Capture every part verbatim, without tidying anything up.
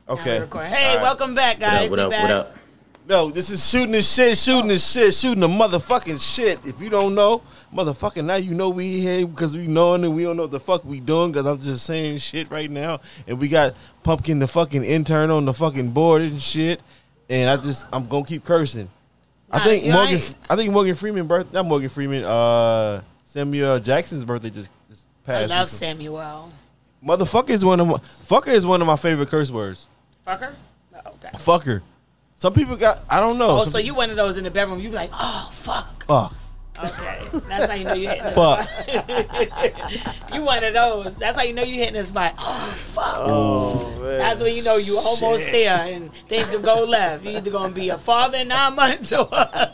Okay. Hey, right. Welcome back, guys. What up? What up? What up? No, this is shooting the shit, shooting the shit, shooting the motherfucking shit. If you don't know, motherfucking now you know we here because we knowing and we don't know what the fuck we doing because I'm just saying shit right now. And we got Pumpkin, the fucking intern, on the fucking board and shit. And I just, I'm going to keep cursing. I nah, think Morgan, ain't. I think Morgan Freeman birth, not Morgan Freeman, uh, Samuel Jackson's birthday just, just passed. I love Samuel. Motherfucker is one of my, fucker is one of my favorite curse words. Fucker? Oh, okay. Fucker. Some people got, I don't know. Oh, Some so you one of those in the bedroom, you be like, oh, fuck. Fuck. Okay. That's how you know you're hitting the fuck. spot. You one of those. That's how you know you're hitting the spot. Oh, fuck. Oh, man. That's when you know you almost Shit. there and things can go left. You're either going to be a father in nine months or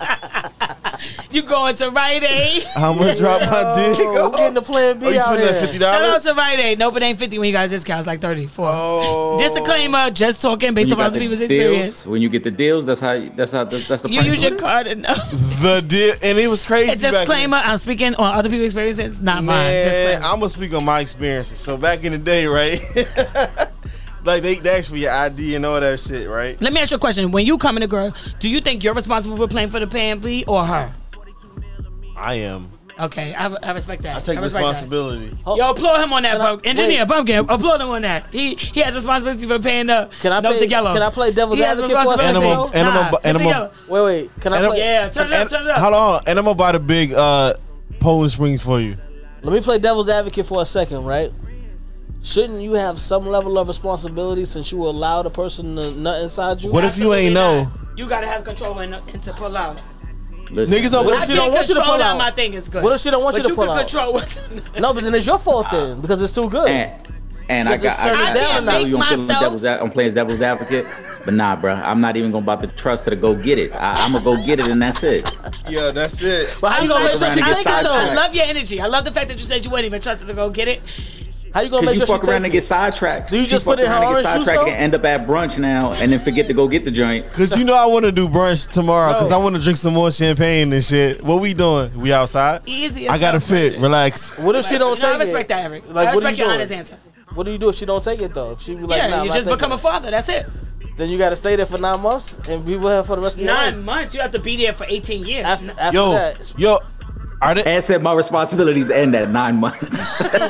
you going to Rite Aid. I'm going to drop my dick. I'm getting the plan B oh, you out spend here. that fifty dollars? Shout out to Rite Aid. No, but it ain't fifty when you got a discount. It's like thirty-four. Oh. Disclaimer, just talking based on other people's experience. When you get the deals, that's how, that's how, that's the You use your card enough. The deal, and it was crazy. A disclaimer, I'm speaking on other people's experiences, not mine. Man, I'm gonna speak on my experiences. So back in the day, right? Like they, they ask for your I D and all that shit, right? Let me ask you a question. When you come in a girl, do you think you're responsible for paying for the plan B or her? I am. Okay, I, I respect that. I take I respect responsibility. That. Yo, applaud him on that, I, engineer wait. Pumpkin. Applaud him on that. He he has responsibility for paying the can I play, the yellow. Can I play devil's advocate for a second? Animal, animal, nah, animal. Wait, wait. Can I play? Yeah, turn it up, turn it up. Hold on, hold on. And I'm gonna buy the big uh, Poland Springs for you. Let me play devil's advocate for a second, right? Shouldn't you have some level of responsibility since you allow the person to nut inside you? What if you ain't know? You gotta have control and, and to pull out. Listen, niggas don't. What if she don't want you to pull out? My thing is good. What if she don't want but you to you pull out? Control what No, but then it's your fault then because it's too good. And, and I got. I, I, I can't make you myself. Devil's, I'm playing devil's advocate, but nah, bro. I'm not even gonna about to trust her to go get it. I, I'm gonna go get it, and that's it. Yeah, that's it. But how you gonna make sure she take it though? I love your energy. I love the fact that you said you wouldn't even trust her to go get it. How you gonna make you sure fuck she around take and get sidetracked? Do you just put it in her orange juice though? And end up at brunch now, and then forget to go get the joint. Cause you know I want to do brunch tomorrow. Cause I want to drink some more champagne and shit. What we doing? We outside? Easy. I gotta fit. Relax. What if she don't take it? I respect that, Eric. Like, I respect your doing? honest answer. What do you do if she don't take it though? If she be like, yeah, nah, you just become a father. That's it. Then you gotta stay there for nine months and be with her for the rest of your life. Nine months. You have to be there for eighteen years. After, after yo, that, yo. Are they- and said my responsibilities end at nine months. That's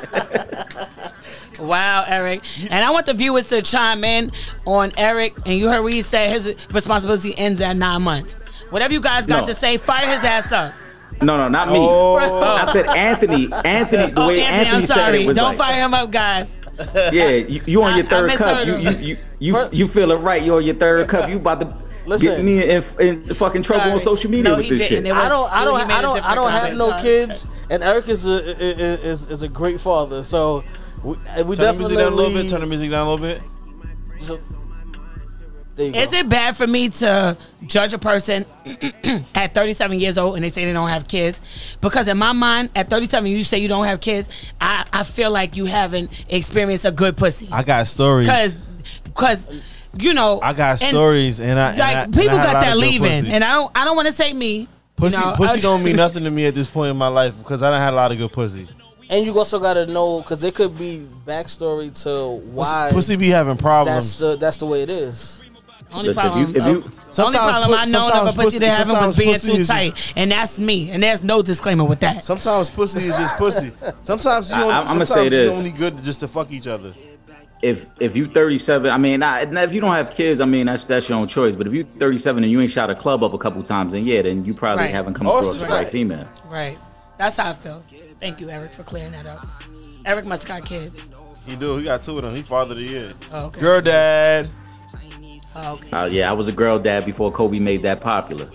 it. Wow, Eric. And I want the viewers to chime in on Eric. And you heard what he said. His responsibility ends at nine months. Whatever you guys got no. to say, fire his ass up. No, no, not me. Oh. I said Anthony. Anthony, the Oh, way Anthony, Anthony I'm said sorry. it was Don't like, fire him up, guys. yeah, you, you on I- your third I cup. You, misheard you, him. you, you, you feel it right. You on your third cup. You about to Listen. get me in, in fucking trouble Sorry. on social media No, with he this didn't. shit. It was- I don't, I he don't, made a I don't, I different don't have comment, no sorry. kids, and Eric is a is is, is a great father. So we, we Turn the definitely music down a little bit. Turn the music down a little bit. So, there you Is go. it bad for me to judge a person at thirty-seven years old and they say they don't have kids? Because in my mind, at thirty-seven, you say you don't have kids, I, I feel like you haven't experienced a good pussy. I got stories. Because, because you know, I got and, stories, and I like and I, and people I had a got lot that of good leaving, pussy. and I don't, I don't want to say me. Pussy, you know, pussy I- don't mean nothing to me at this point in my life because I done had a lot of good pussy. And you also gotta know because there could be backstory to why Pussy be having problems. that's the that's the way it is. Only Listen, if problem, you- if you- the only Sometimes problem pu- I known of a sometimes pussy pussy- that having was sometimes being pussy too is tight, and that's me. And there's no disclaimer with that. Sometimes pussy is just pussy. Sometimes you I- only, I'm gonna sometimes say you this. only good just to fuck each other. If if you thirty-seven, I mean, I, if you don't have kids, I mean, that's that's your own choice. But if you thirty-seven and you ain't shot a club up a couple times, then yeah, then you probably Right. haven't come Oh, across it's the right. right female. Right. That's how I feel. Thank you, Eric, for clearing that up. Eric must got kids. He do. He got two of them. He father of the year. Oh, okay. Girl dad. Oh, okay. Uh, yeah, I was a girl dad before Kobe made that popular.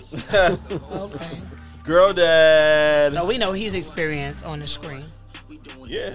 Okay. Girl dad. So we know he's experienced on the screen. Yeah.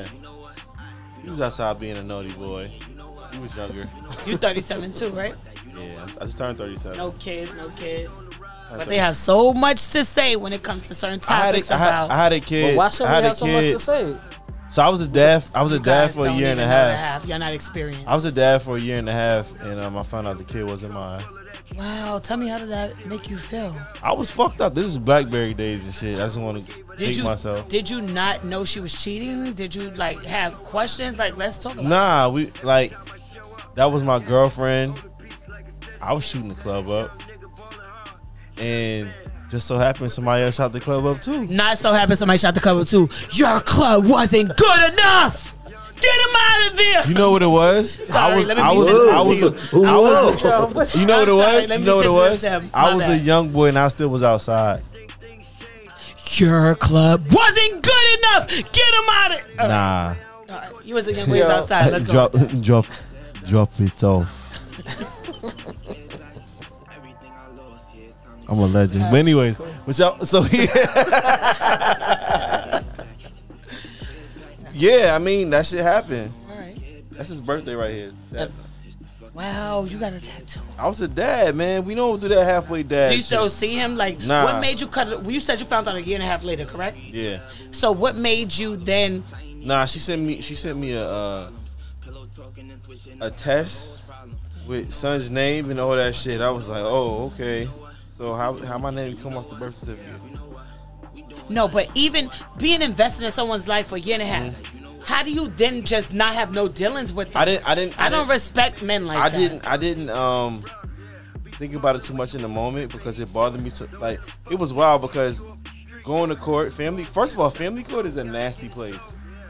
He was outside being a naughty boy. He was younger. You thirty-seven too, right? Yeah. I just turned thirty-seven. No kids, no kids. But they have so much to say when it comes to certain I had, topics a, I, had, about. I had a But kid. why should I we had a have so much kid. to say? So I was a dad. I was a You dad guys for a don't year and a even know the half. half. You're not experienced. I was a dad for a year and a half, and um, I found out the kid wasn't mine. Wow. Tell me, how did that make you feel? I was fucked up. This is BlackBerry days and shit. I just want to Did hate you myself. did you not know she was cheating? Did you like have questions? Like, let's talk about. Nah, we like that was my girlfriend. I was shooting the club up, and just so happened somebody else shot the club up too. Not so happy somebody shot the club up too. Your club wasn't good enough. Get him out of there. You know what it was? Sorry, I was, let me I be was, sensitive I was, to a, you. I was, a, Whoa. you know what it I'm sorry, was? let You me know what it be was? sensitive to them. I My was a bad. young boy and I still was outside. Your club wasn't good enough. Get him out of. All right. Nah, All right. You was a young boy outside. Let's go. drop, drop, drop it off. I'm a legend. But anyways, what's up? So yeah. Yeah, I mean that shit happened. All right. That's his birthday right here. That- Wow, you got a tattoo. I was a dad, man. We don't do that halfway dad. Do you shit. still see him? Like, Nah. what made you cut it? Well, you said you found out a year and a half later, correct? Yeah. So what made you then? Nah, she sent me. She sent me a uh, a test with son's name and all that shit. I was like, oh, okay. So how how my name come off the birth certificate? No, but even being invested in someone's life for a year and a half, how do you then just not have no dealings with them? I didn't. I didn't. I don't didn't, respect men like I that. didn't. I didn't. Um, think about it too much in the moment because it bothered me. So, like, it was wild because going to court, family. First of all, family court is a nasty place.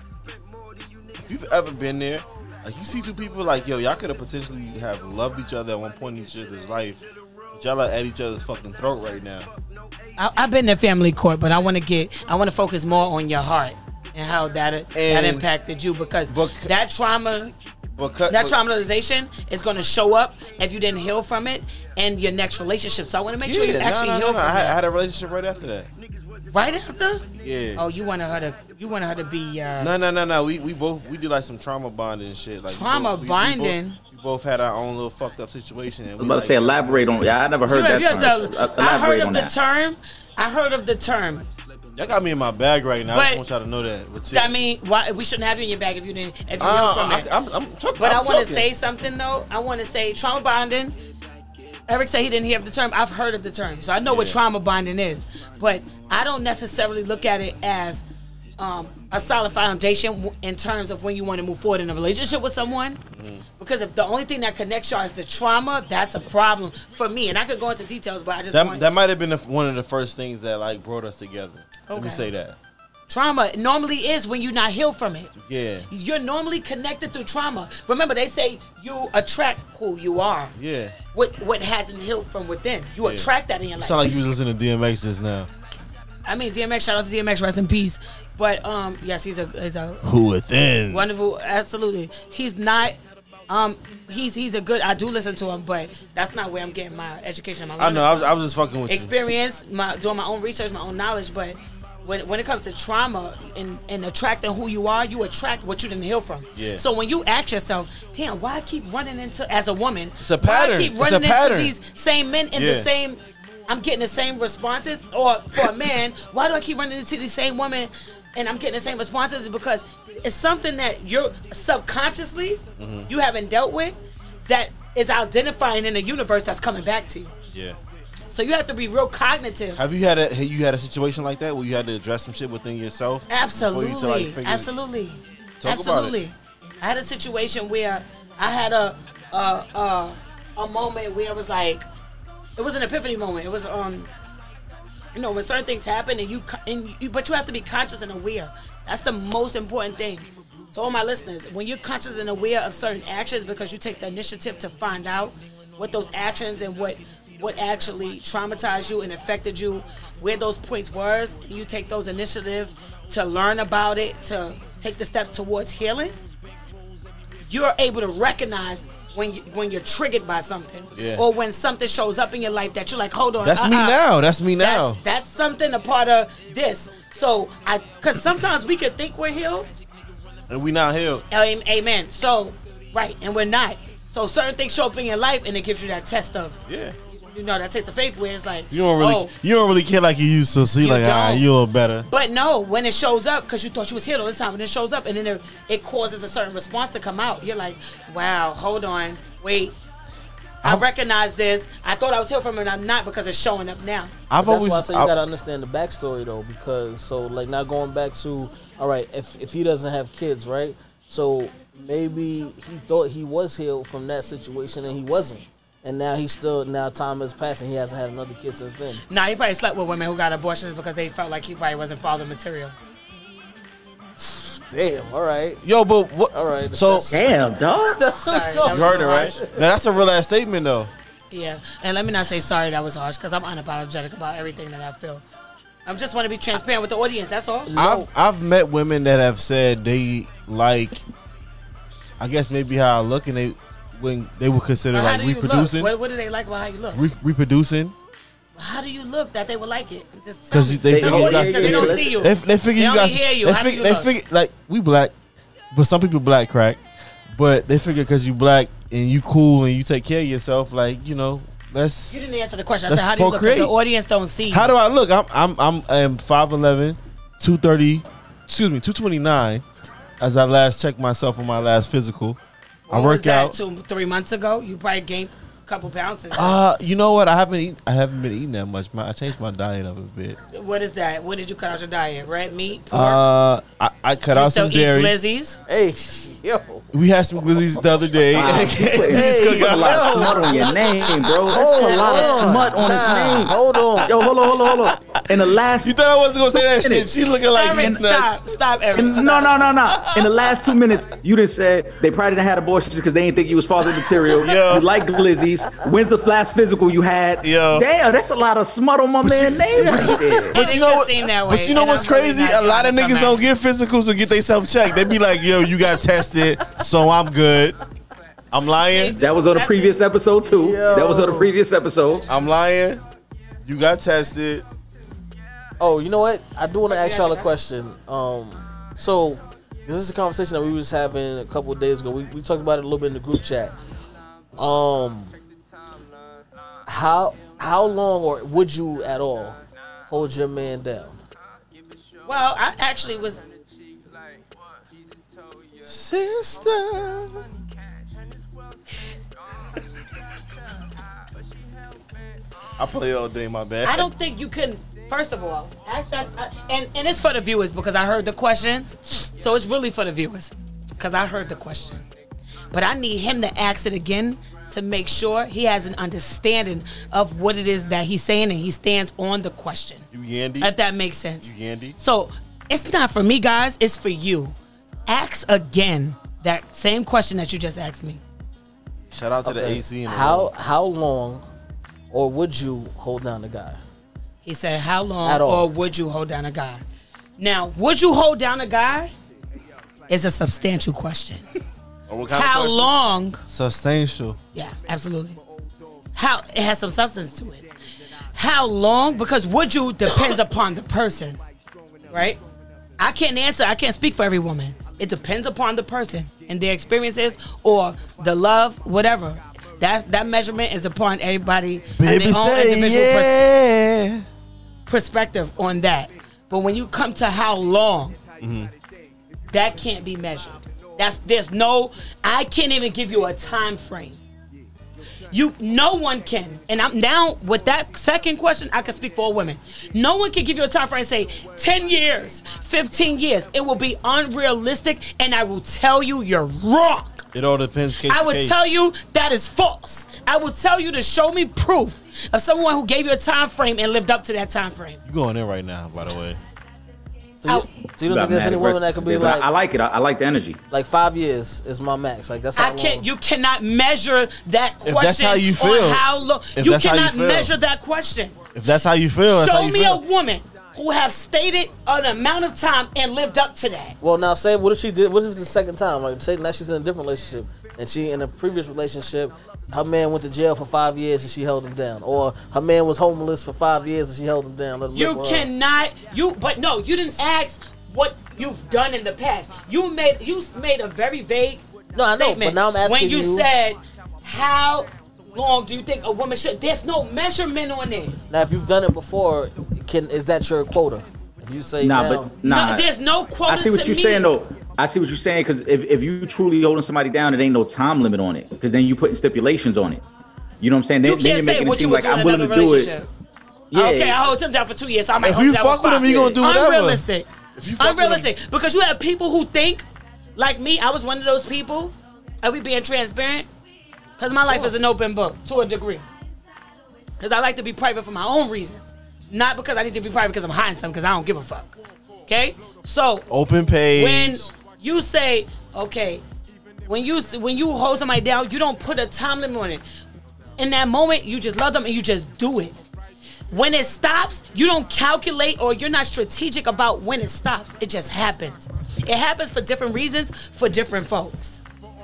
If you've ever been there, like you see two people like, yo, y'all could have potentially have loved each other at one point in each other's life, but y'all are at each other's fucking throat right now. I, I've been to family court, but I want to get. I want to focus more on your heart and how that that And- impacted you because but- that trauma. Because That traumatization is going to show up if you didn't heal from it in your next relationship. So I want to make sure you yeah, actually no, no, heal no, no. from I had, I that. had a relationship right after that. Right after? Yeah. Oh, you wanted her to. You wanted her to be. Uh, No, no, no, no. We we both we did like some trauma bonding and shit. Like we Trauma both- we- we bonding? both- We both had our own little fucked up situation. And I was about to say elaborate on. Yeah, I never heard you have- that you term. have to- Uh, I heard Elaborate of on the that. term. I heard of the term. Y'all got me in my bag right now. I But- just want y'all to know that. But I mean, why we shouldn't have you in your bag if you didn't if you uh, healed from I, it. I'm, I'm talking. But I'm I want to talking. say something though. I want to say trauma bonding. Eric said he didn't hear of the term. I've heard of the term, so I know what Yeah. trauma bonding is. But I don't necessarily look at it as um, a solid foundation w- in terms of when you want to move forward in a relationship with someone. Mm-hmm. Because if the only thing that connects y'all is the trauma, that's a problem for me. And I could go into details, but I just that want that might have been the, one of the first things that like brought us together. Let me Okay. say that. trauma normally is when you're not healed from it. Yeah. You're normally connected through trauma. Remember, they say you attract who you are. Yeah. What what hasn't healed from within. You Yeah. attract that in your You life. sound like you was listening to D M X just now. I mean, D M X, shout out to D M X, rest in peace. But um, yes, he's a he's a Who within? wonderful, absolutely. He's not. Um, he's he's a good. I do listen to him, but that's not where I'm getting my education. And my I know. I was, I was just fucking with you. experience, my doing my own research, my own knowledge. But when when it comes to trauma and, and attracting who you are, you attract what you didn't heal from. Yeah. So when you ask yourself, damn, why I keep running into as a woman? It's a pattern. Why I keep It's a running pattern. into these same men in Yeah. the same. I'm getting the same responses, or for a man, why do I keep running into the same woman and I'm getting the same responses? Is because it's something that you're subconsciously Mm-hmm. you haven't dealt with that is identifying in the universe that's coming back to you. Yeah. So you have to be real cognitive. Have you had a have you had a situation like that where you had to address some shit within yourself? before you Absolutely, to, like, figure- absolutely, Talk about absolutely. I had a situation where I had a a, a a moment where it was like it was an epiphany moment. It was um you know when certain things happen and you co- and you but you have to be conscious and aware. That's the most important thing. To all my listeners, when you're conscious and aware of certain actions because you take the initiative to find out what those actions and what what actually traumatized you and affected you, where those points were, and you take those initiatives to learn about it, to take the steps towards healing, you're able to recognize when you, when you're triggered by something, Yeah. or when something shows up in your life that you're like, hold on, That's me uh-uh. now. That's me now. That's, that's something a part of this. So I, because sometimes we could think we're healed. And we not healed. Am- Amen. So, right, and we're not. So certain things show up in your life, and it gives you that test of, Yeah. you know, that test of faith where it's like, You don't really oh, you don't really care like you used to, so you're You like, ah, don't. you a little better. but no, when it shows up, because you thought you was healed all this time, and it shows up, and then it, it causes a certain response to come out. You're like, wow, hold on, wait. I I've- recognize this. I thought I was healed from it, and I'm not because it's showing up now. I've That's always why I say you I- gotta understand the backstory though, because so like now going back to all right, if if he doesn't have kids, right? So maybe he thought he was healed from that situation and he wasn't. And now he's still, now time has passed and he hasn't had another kid since then. Nah, he probably slept with women who got abortions because they felt like he probably wasn't father material. Damn, all right. Yo, but what? All right. So Damn, dog. Sorry, that you was heard it, a little right? harsh. Now that's a real ass statement, though. Yeah, and let me not say sorry that was harsh because I'm unapologetic about everything that I feel. I just want to be transparent with the audience. That's all. I've I've met women that have said they like, I guess maybe how I look, and they when they would consider But how like do you reproducing, look? What, what do they like about how you look? re- reproducing, How do you look that they would like it? Just because tell they me. figure Tell you the guys, audience 'cause they don't see you. They, they figure They you only guys, hear you. they How do figure, you they look? figure like we black, but some people black crack, but they figure because you black and you cool and you take care of yourself, like you know, let's. You didn't answer the question. I Let's said, how do you look? Because the procreate. audience don't see you. How do I look? I'm I'm I'm I'm five eleven, two thirty, excuse me, two twenty-nine. As I last checked myself on my last physical, I What work was that, out. two, three months ago? You probably gained a couple pounds since then. Uh, you know what? I haven't eat, I haven't been eating that much. My, I changed my diet up a bit. What is that? What did you cut out your diet? Red meat? Pork? Uh, I, I cut you out still some eat dairy. glizzies? Hey, yo. We had some glizzies the other day. Wow, you put, Hey, you put a lot of yo. smut on your name, bro. That's Hold a lot of on. smut on Nah, his name. hold on. Yo, hold on, hold on, hold on. In the last, You thought I wasn't gonna say that shit? She looking like Eric, you nuts. stop. Stop, Eric. in, no, no, no, no. In the last two minutes, you done said they probably didn't have abortions because they didn't think you was father material. Yo. You like glizzies. When's the last physical you had? Yo. Damn, that's a lot of smut on my man's name right there. But It you know just what? seemed that But way, you know and what's I'm really crazy? not A lot of trying to niggas come don't at- get physicals or get they self checked. They be like, "Yo, you got tested, so I'm good." I'm lying. That was on the previous episode too. Yo. That was on the previous episode. I'm lying. You got tested. Oh, you know what? I do want to ask y'all a question. Um, so this is a conversation that we was having a couple of days ago. We, we talked about it a little bit in the group chat. Um, how how long or would you at all hold your man down? Well, I actually was. Sister. I play all day, my bad. I don't think you can. First of all, ask that, uh, and and it's for the viewers because I heard the questions, so it's really for the viewers because I heard the question. But I need him to ask it again to make sure he has an understanding of what it is that he's saying and he stands on the question. You Yandy? If that makes sense. You Yandy? So it's not for me, guys. It's for you. Ask again that same question that you just asked me. Shout out to the Okay. A C. In the How room. how long or would you hold down the guy? He said, how long At all. or would you hold down a guy? Now, would you hold down a guy is a substantial question. Or what kind of How question? long? Substantial. Yeah, absolutely. How it has some substance to it. How long? Because would you depends upon the person, right? I can't answer. I can't speak for every woman. It depends upon the person and their experiences or the love, whatever. That that measurement is upon everybody and Baby their own say individual pers- yeah. perspective on that. But when you come to how long, Mm-hmm. that can't be measured. That's there's no. I can't even give you a time frame. You, no one can, and I'm now with that second question. I can speak for all women. No one can give you a time frame and say ten years, fifteen years. It will be unrealistic, and I will tell you you're wrong. It all depends. Case I to would case. tell you that is false. I would tell you to show me proof of someone who gave you a time frame and lived up to that time frame. You going in right now, by the way. So you, Out. so you don't think there's any woman that could be But I- like I like it. I, I like the energy. like five years is my max. Like that's how I can't. long. You cannot measure that question. If that's how you feel. On how long? If You that's how you cannot feel. measure that question. If that's how you feel, that's how Show you me feel. a woman who have stated an amount of time and lived up to that. Well, now say what if she did? What if it's the second time? Like say now she's in a different relationship, and she in a previous relationship, her man went to jail for five years and she held him down, or her man was homeless for five years and she held him down. Let him You live with her. cannot. You. But no, you didn't ask what you've done in the past. You made. You made a very vague No, I know, statement but now I'm asking when you, you- said how long do you think a woman should? There's no measurement on it. Now, if you've done it before, can is that your quota? If you say Nah, now, but nah. No, there's no quota I see what to you're me. saying though. I see what you're saying because if, if you truly holding somebody down, it ain't no time limit on it because then you putting stipulations on it. You know what I'm saying? You Then, then can't you're say making it what you seem would like do in I'm willing another to do it. relationship. Yeah. Okay, I hold him down for two years, so I might If hold you him down fuck for with five him, you gonna years. do whatever. Unrealistic. If you fuck with Unrealistic. Because you have people who think Like me, I was one of those people. Are we being transparent? Because my life is an open book to a degree. Because I like to be private for my own reasons. Not because I need to be private because I'm hiding something, because I don't give a fuck. Okay? So, open page. When you say, okay, when you when you hold somebody down, you don't put a time limit on it. In that moment, you just love them and you just do it. When it stops, you don't calculate or you're not strategic about when it stops. It just happens. It happens for different reasons for different folks.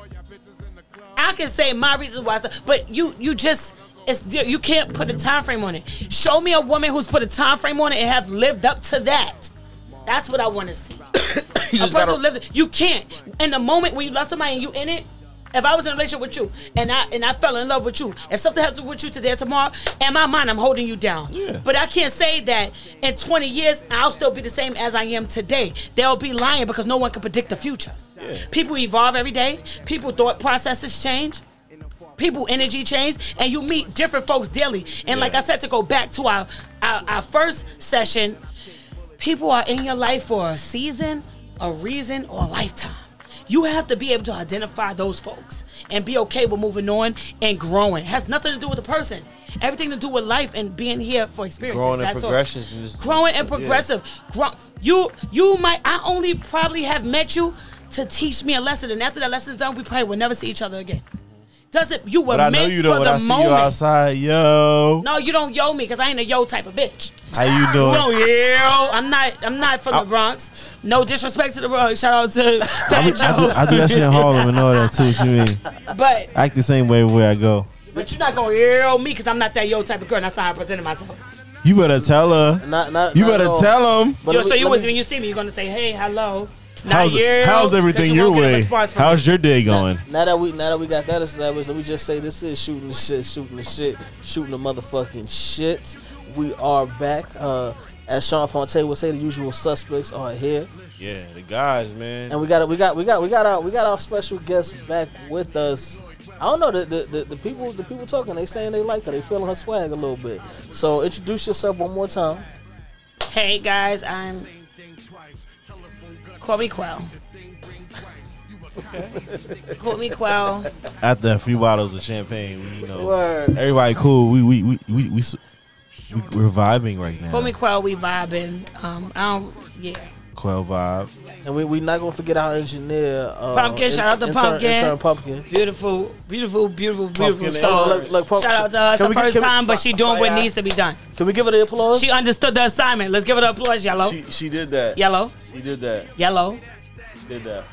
I can say my reasons why, but you you just it's you can't put a time frame on it. Show me a woman who's put a time frame on it and have lived up to that. That's what I want to see. you, a just person gotta... who lived, you can't. In the moment when you love somebody and you in it, if I was in a relationship with you and I and I fell in love with you, if something happens with you today or tomorrow, in my mind I'm holding you down. Yeah. But I can't say that in twenty years I'll still be the same as I am today. They'll be lying because no one can predict the future. Yeah. People evolve every day. People thought processes change. People energy change, and you meet different folks daily. And yeah. like I said, to go back to our, our our first session, people are in your life for a season, a reason, or a lifetime. You have to be able to identify those folks and be okay with moving on and growing. It has nothing to do with the person. Everything to do with life and being here for experiences. Growing and That's progression. all. Growing and progressive. Yeah. Grow, you you might. I only probably have met you to teach me a lesson, and after that lesson's done, we probably will never see each other again. Doesn't you were but I meant know you for know when the I see moment. you outside, yo. No, you don't yo me because I ain't a yo type of bitch. How you doing? No, yo, I'm not. I'm not from I, the Bronx. No disrespect to the Bronx. Shout out to Fat I, Joe. I, do, I do that shit in Harlem and all that too. What you mean? But act the same way where I go. But you're not gonna yo me because I'm not that yo type of girl. And that's not how I presented myself. You better tell her. Not, not, you not better tell him. Yo, so you was when you see me, you're gonna say, hey, hello. How's, yo, how's everything you your way? How's me. your day going? Now, now that we now that we got that established, let me just say this is shooting the shit, shooting the shit, shooting the motherfucking shit. We are back. Uh, as Sean Fonte would say, the usual suspects are here. Yeah, the guys, man. And we got we got we got we got our we got our special guest back with us. I don't know the the, the the people the people talking. They saying they like her. They feeling her swag a little bit. So introduce yourself one more time. Hey guys, I'm Call me Quell. Okay. Call me Quell. After a few bottles of champagne, we, you know, Word. everybody cool. We we we we we, we we're vibing right now. Call me Quell. We vibing. Um, I don't. Yeah. Quell vibe. And we we not gonna forget our engineer. Uh, Pumpkin, shout out to intern, Pumpkin. Intern Pumpkin. Beautiful, beautiful, beautiful, beautiful Pumpkin soul. Look, look, Pumpkin. Shout out to her. It's Can her we get- first can we- time, but she doing what fire. needs to be done. Can we give her the applause? She understood the assignment. Let's give her the applause. Yellow, She she did that. yellow, She did that. yellow. She did that.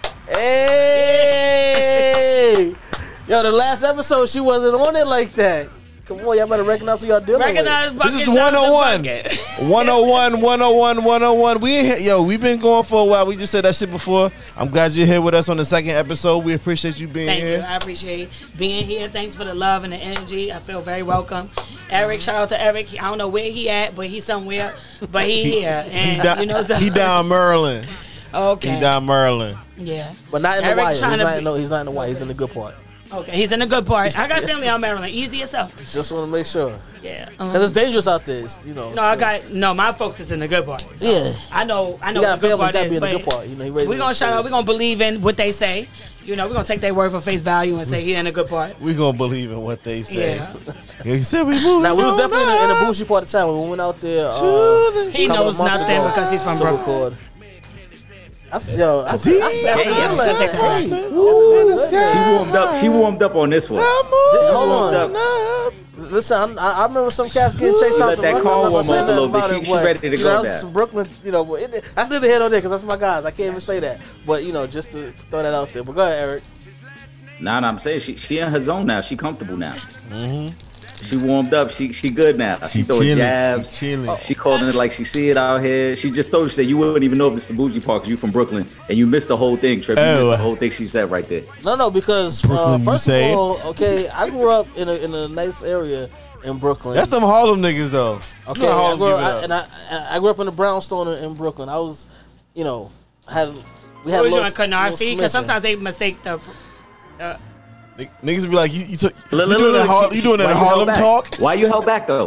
Hey! Yo, the last episode she wasn't on it like that. Come on, y'all better recognize who y'all dealing Recognize with. Bucket. This is shout out to one oh one. Bucket. one oh one, one oh one, one oh one. We ain't hit, yo, we've been going for a while. We just said that shit before. I'm glad you're here with us on the second episode. We appreciate you being Thank here. you. I appreciate being here. Thanks for the love and the energy. I feel very welcome. Eric, shout out to Eric. I don't know where he at, but he's somewhere. But he here. He, And down, you know, so, he down Maryland. okay. He down Maryland. Yeah. But not in the Eric wire. He's trying to not, be- no, he's not in the wire. He's in the good part. Okay. He's in the good part. I got family out in Maryland. Easy yourself. Just want to make sure. Yeah. Because Um, it's dangerous out there. It's, you know. no, I got no. My folks is in the good part. So Yeah. I know. I know You what got the good family part that is. be in the but good part. You know, he ready we to- gonna shout out. We gonna believe in what they say. You know, we gonna take their word for face value and say he in the good part. We gonna believe in what they say. Yeah. He said we moving Now, we was on definitely in the, in the up bougie part of town when we went out there. Uh, to the- He couple knows of months nothing ago because he's from to Brooklyn. record. I, s- yo, I, s- I, I, Damn. I, Yeah, feel yeah, like, take that hey, back. ooh, In the look sky. at- She warmed up. She warmed up on this one. Hold on. on. Listen, I'm, I, I remember some cats getting chased out Let the that road. car I'm not warm saying up a little nothing bit. about She- it, she but, ready to you go know, there. some Brooklyn, you know, but it, that's neither here nor there because that's my guys. I can't even say that. But, you know, just to throw that out there. But go ahead, Eric. Nah, nah, I'm saying she she in her zone now. She comfortable now. Mm-hmm. She warmed up. She she good now. She, She throwing chilling. jabs. She chilling. She calling it like she see it out here. She just told you, said you wouldn't even know if it's the bougie part because you from Brooklyn and you missed the whole thing, Trip. You Oh. missed the whole thing she said right there. No, no, because uh, Brooklyn, you first say of it. all, okay, I grew up in a in a nice area in Brooklyn. That's them Harlem niggas though. Okay, You know I Harlem grew give up, it I, up. and I I grew up in the brownstone in, in Brooklyn. I was, you know, I had we had Was a you little, in Canarsie? little Because smidgen. sometimes they mistake the. Uh, N- Niggas be like, you, you, took, you Look, look, doing look, that, Har- she- you doing that why you Harlem held back? talk? Why you held back though?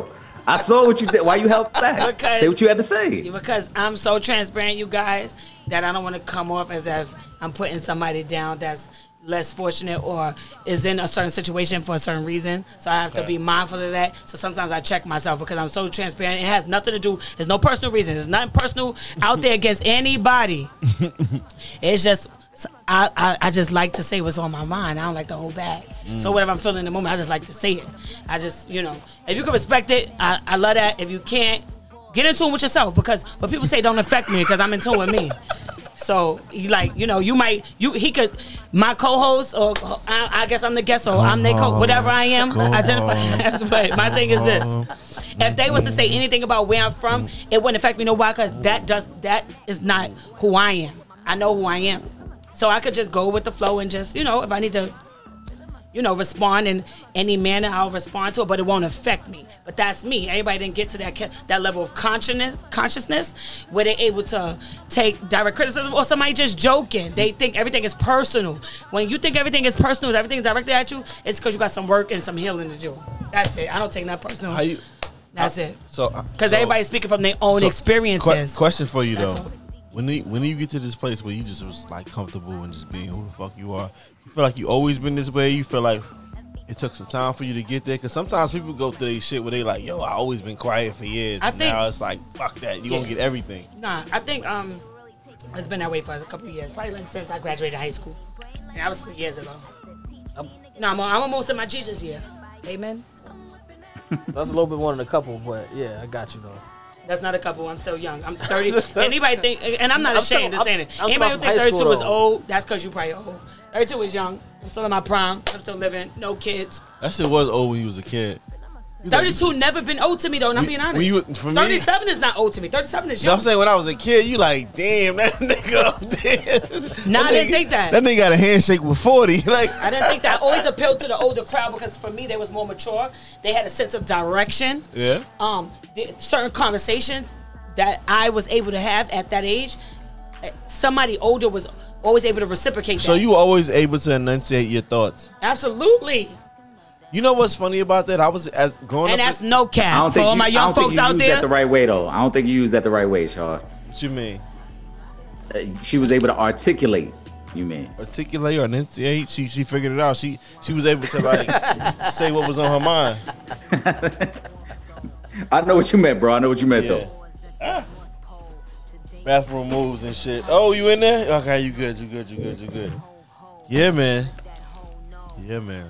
I saw what you did. Why you held back? Because- say what you had to say. Because I'm so transparent, you guys, that I don't want to come off as if I'm putting somebody down that's less fortunate or is in a certain situation for a certain reason. So I have to be mindful of that. So sometimes I check myself because I'm so transparent. It has nothing to do, there's no personal reason. There's nothing personal out there against anybody. It's just, I, I, I just like to say what's on my mind. I don't like to hold back. Mm. So whatever I'm feeling in the moment, I just like to say it. I just, you know, if you can respect it, I, I love that. If you can't, get in tune with yourself because what people say don't affect me because I'm in tune with me. So, you like, you know, you might, you he could, my co-host, or I, I guess I'm the guest, or I'm their co whatever I am, identify as, but my thing is this. If they was to say anything about where I'm from, it wouldn't affect me no why, because that does, that is not who I am. I know who I am. So I could just go with the flow and just, you know, if I need to, you know, respond in any manner, I'll respond to it, but it won't affect me. But that's me. Everybody didn't get to that that level of consciousness, consciousness where they're able to take direct criticism or somebody just joking. They think everything is personal. When you think everything is personal, everything is directed at you, it's because you got some work and some healing to do. That's it. I don't take that personal. How you, that's I, it. So, Because so, everybody's speaking from their own so, experiences. Qu- question for you, That's though. all. When you, when you get to this place where you just was like comfortable and just being who the fuck you are, you feel like you always been this way? You feel like it took some time for you to get there? Because sometimes people go through this shit where they like, yo, I always been quiet for years. I and think- now it's like, fuck that. You Yeah. gonna get everything. Nah, I think um, it's been that way for a couple of years. Probably like since I graduated high school. And that was years ago. I'm, no, I'm, I'm almost in my Jesus year. Amen. That's a little bit more than a couple, but yeah, I got you though. That's not a couple. I'm still young. I'm thirty. Anybody think, and I'm not I'm ashamed talking- of saying it. I'm- I'm Anybody who talking think high school, thirty-two is though. old, that's because you probably old. thirty-two is young. I'm still in my prime. I'm still living. No kids. That shit was old when you was a kid. You was like- thirty-two never been old to me though, and I'm When- being when honest. you- for me- thirty-seven is not old to me. thirty-seven is You know young. what I'm saying? When I was a kid, you like, damn, that nigga up there. Nah, I That didn't nigga- think that. That nigga got a handshake with forty. Like, I didn't think that. I always appealed to the older crowd because for me they was more mature. They had a sense of direction. yeah. Um, the, certain conversations that I was able to have at that age, eh, somebody older was always able to reciprocate that. So you were always able to enunciate your thoughts. Absolutely. You know what's funny about that? I was as growing And up. that's no I cap. don't For think all you, my I young don't think folks you out used there. that the right way, though. I don't think you used that the right way, Shaw. What you mean? Uh, She was able to articulate. You mean? Articulate or enunciate? She she figured it out. She she was able to like say what was on her mind. I know what you meant, bro. I know what you meant, Yeah. though. Ah. Bathroom moves and shit. Oh, you in there? Okay, you good. You good. You good. You good. Yeah, man. Yeah, man.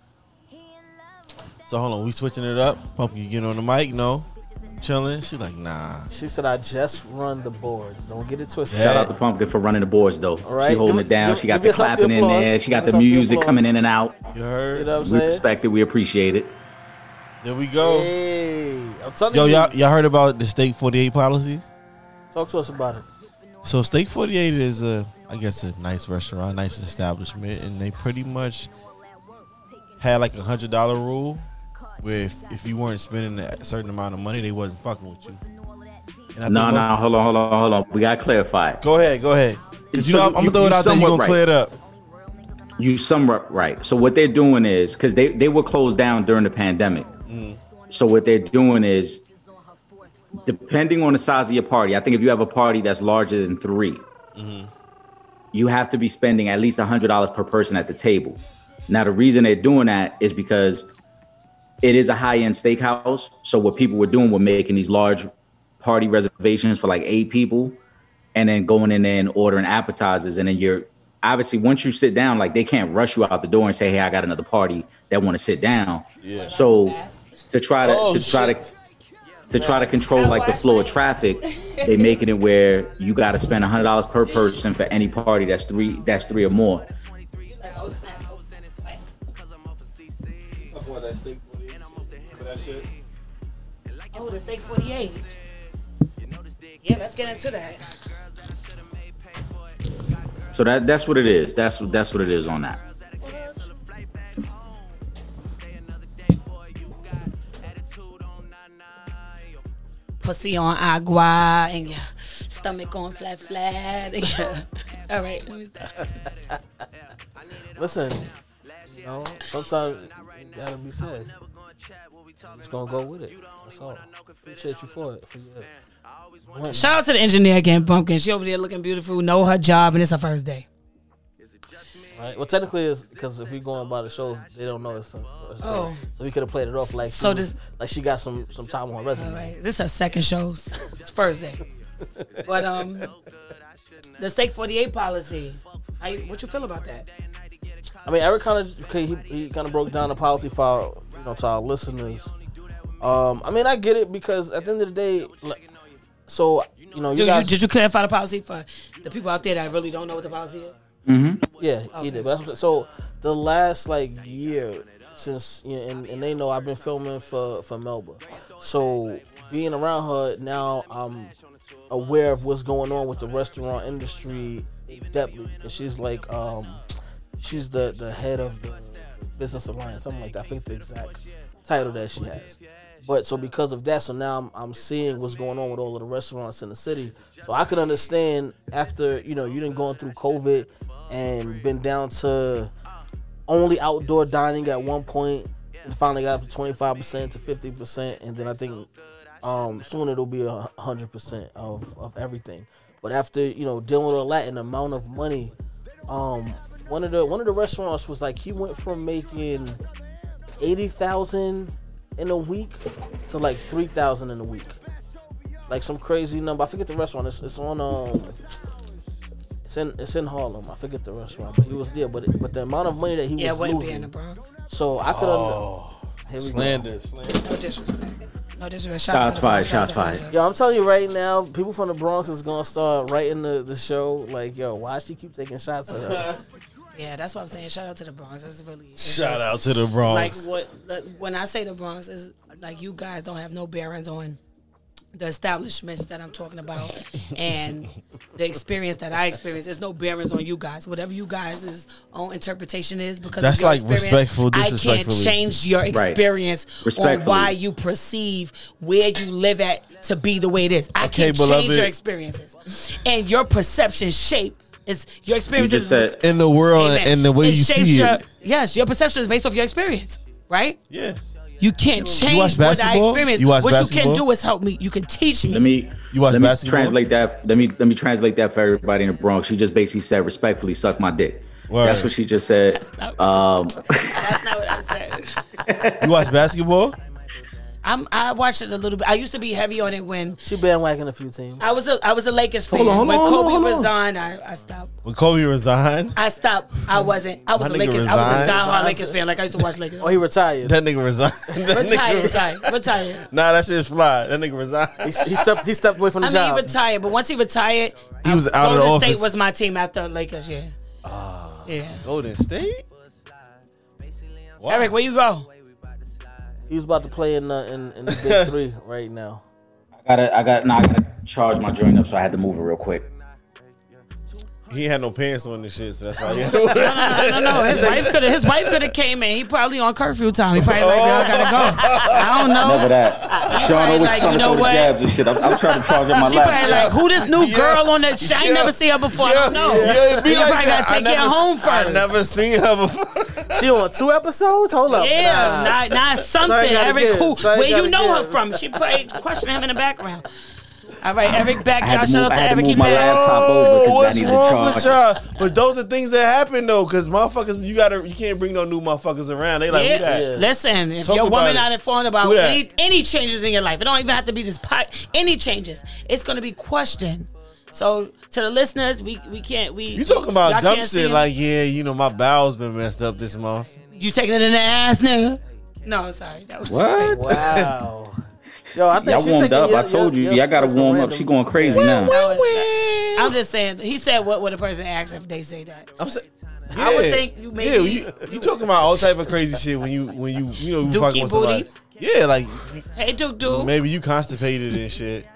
So hold on, we switching it up. Pumpkin, you get on the mic? No. Chilling? She like, nah. She said, "I just run the boards. Don't get it twisted." Yeah. Shout out to Pumpkin for running the boards, though. right. She holding Give- it down. give- she got give the yourself the clapping in applause. there. She got Give the yourself the music applause. coming in and out. You heard? You know what I'm We saying? respect it. We appreciate it. There we go. Hey, I'm telling Yo, you. y'all, y'all heard about the Steak forty-eight policy? Talk to us about it. So Steak forty-eight is a, I guess, a nice restaurant, nice establishment, and they pretty much had like a hundred dollar rule, where if, if you weren't spending a certain amount of money, they wasn't fucking with you. And I No, think no, most- hold on, hold on, hold on. We gotta clarify. Go ahead, go ahead. 'Cause you So know, I'm, I'm you- gonna throw you it out there. You somewhat gonna right. clear it up. You sum up right. So what they're doing is because they they were closed down during the pandemic. So what they're doing is, depending on the size of your party, I think if you have a party that's larger than three, you have to be spending at least a hundred dollars per person at the table. Now the reason they're doing that is because it is a high end steakhouse. So what people were doing were making these large party reservations for like eight people, and then going in there and ordering appetizers, and then you're obviously once you sit down, like they can't rush you out the door and say, "Hey, I got another party that want to sit down." Yeah. So to try to Oh, to try shit. to to try to control like the flow of traffic, they making it where you got to spend a hundred dollars per person for any party that's three that's three or more. Oh, the Steak forty-eight. Yeah, let's get into that. So that that's what it is. That's what that's what it is on that. Pussy on agua and your stomach on flat flat. And your... All right, let me stop. Listen, you know, sometimes it gotta be said. Just gonna go with it. That's all. Appreciate you for it. For your, Shout out to the engineer again, Pumpkin. She over there looking beautiful, know her job, and it's her first day. right. Well, technically, it's because if we going by the shows, they don't know it's. it's Oh. So we could have played it off like So she was- this- like she got some some time on her resume. All right, this is her second shows. It's first day. But um, the Stake forty-eight policy. How you, what you feel about that? I mean, Eric kind of he, he kind of broke down the policy for our, you know, to our listeners. Um, I mean, I get it because at the end of the day, like, so you know, you Dude, guys, you, did you clarify the policy for the people out there that really don't know what the policy is? yeah, he did. But that's, so the last like year since, you know, and, and they know I've been filming for for Melba, so being around her now, I'm aware of what's going on with the restaurant industry depthly. And she's like, um, she's the the head of the business alliance, something like that. I think the exact title that she has. But so because of that, so now I'm, I'm seeing what's going on with all of the restaurants in the city. So I could understand after, you know, you done gone through COVID and been down to only outdoor dining at one point and finally got up to twenty-five percent to fifty percent. And then I think um, soon it'll be one hundred percent of, of everything. But after, you know, dealing with all that and the amount of money, um, one of the one of the restaurants was like he went from making eighty thousand in a week to like three thousand in a week, like some crazy number. I forget the restaurant. It's, it's on um, it's in it's in Harlem. I forget the restaurant, but he was there. But it, but the amount of money that he Yeah, it was wouldn't be losing, in the Bronx. so I could. Oh, Here we go. slander, slander. No disrespect. No disrespect. Shout out Shots to the fired, Bronx. Shout out shots to the fired. Bronx. Yo, I'm telling you right now, people from the Bronx is gonna start writing the, the show like, yo, why she keep taking shots at us? Yeah, that's what I'm saying. Shout out to the Bronx. That's really it's Shout just- out to the Like Bronx. what? Like, when I say the Bronx, is like you guys don't have no bearings on the establishments that I'm talking about and the experience that I experienced. There's no bearings on you guys. Whatever you guys' own interpretation is, because That's of your like experience, respectful, I can't disrespectfully. change your experience on Respectfully. why you perceive where you live at to be the way it is. I Okay, can't change beloved. your experiences, and your perception shape is your experience. You just is- said- In the world Amen. and the way It you shapes see your, it. Yes, your perception is based off your experience, right? Yeah. You can't change watch what I basketball? experience. You watch what you basketball? can do is help me. You can teach me. Let me You watch let me basketball? translate that. Let me let me translate that for everybody in the Bronx. She just basically said, "Respectfully, suck my dick." Word. That's what she just said. Um, That's not what I said. You watch basketball? I'm, I watched it a little bit. I used to be heavy on it when She bandwagon a few teams. I was a I was a Lakers fan. Hold on, hold when on, hold Kobe on, hold on. resigned, I, I stopped. When Kobe resigned, I stopped. I wasn't. I was My a nigga Lakers. I was a resigned. diehard Lakers fan. Like I used to watch Lakers. Oh, he retired. that nigga resigned. That Retired, nigga, sorry, retired. Nah, that shit's fly. That nigga He, resigned. he stepped. He stepped away from the I mean, job. he retired, but once he retired, He was I- out of the Golden State office. was my team after Lakers. Yeah. yeah. Golden State? Wow. Eric, where you go? He's about to play in the in, in the big three right now. I gotta, I got, nah, I gotta charge my joint up, so I had to move it real quick. He had no pants on and shit, so that's why he had No, no, no, no. His wife could have. His wife could have came in. He probably on curfew time. He probably like, "Yo, I gotta go." I don't know. Never that. Sean probably always like, trying you to know throw the what? jabs and shit. I'm, I'm trying to charge up my She probably like, laptop. "Who this new Yeah. girl on that? I ain't Yeah. never see her before. I don't know." Yeah, it be You like probably that. gotta take I her never- home I first. never seen her before. She on two episodes? Hold up. Yeah, Nah. not, not something. Sorry, gotta Eric, give. who, Sorry, where you gotta know her give. from? She probably questioning him in the background. All right, Eric back. I had Y'all to shout move- out to I had to Eric. He move my back. laptop over Oh, because I what's needed to wrong charge. with y'all? But those are things that happen though, because motherfuckers, you gotta, you can't bring no new motherfuckers around. They like, Yeah. who that? Yeah. Listen, if Talk your about woman it. not informed about Who that? any, any changes in your life, it don't even have to be this pot. Any changes, it's gonna be questioned. So to the listeners, we we can't we. You talking about y'all dumb can't see shit him. like, yeah, you know, my bowels been messed up this month. You taking it in the ass, nigga? No, sorry, that was What? Wow. Yo, I think Y'all she warmed taking up. your- I told your- you. your Y'all gotta first warm up. random- She going crazy now. That was- I'm just saying. He said, "What would a person ask if they say that?" I'm saying. I would think you maybe- yeah, you, you talking about all type of crazy shit when you when you you know you Dookie fucking with somebody. booty? Yeah, like Hey, Duke, Duke. maybe you constipated and shit.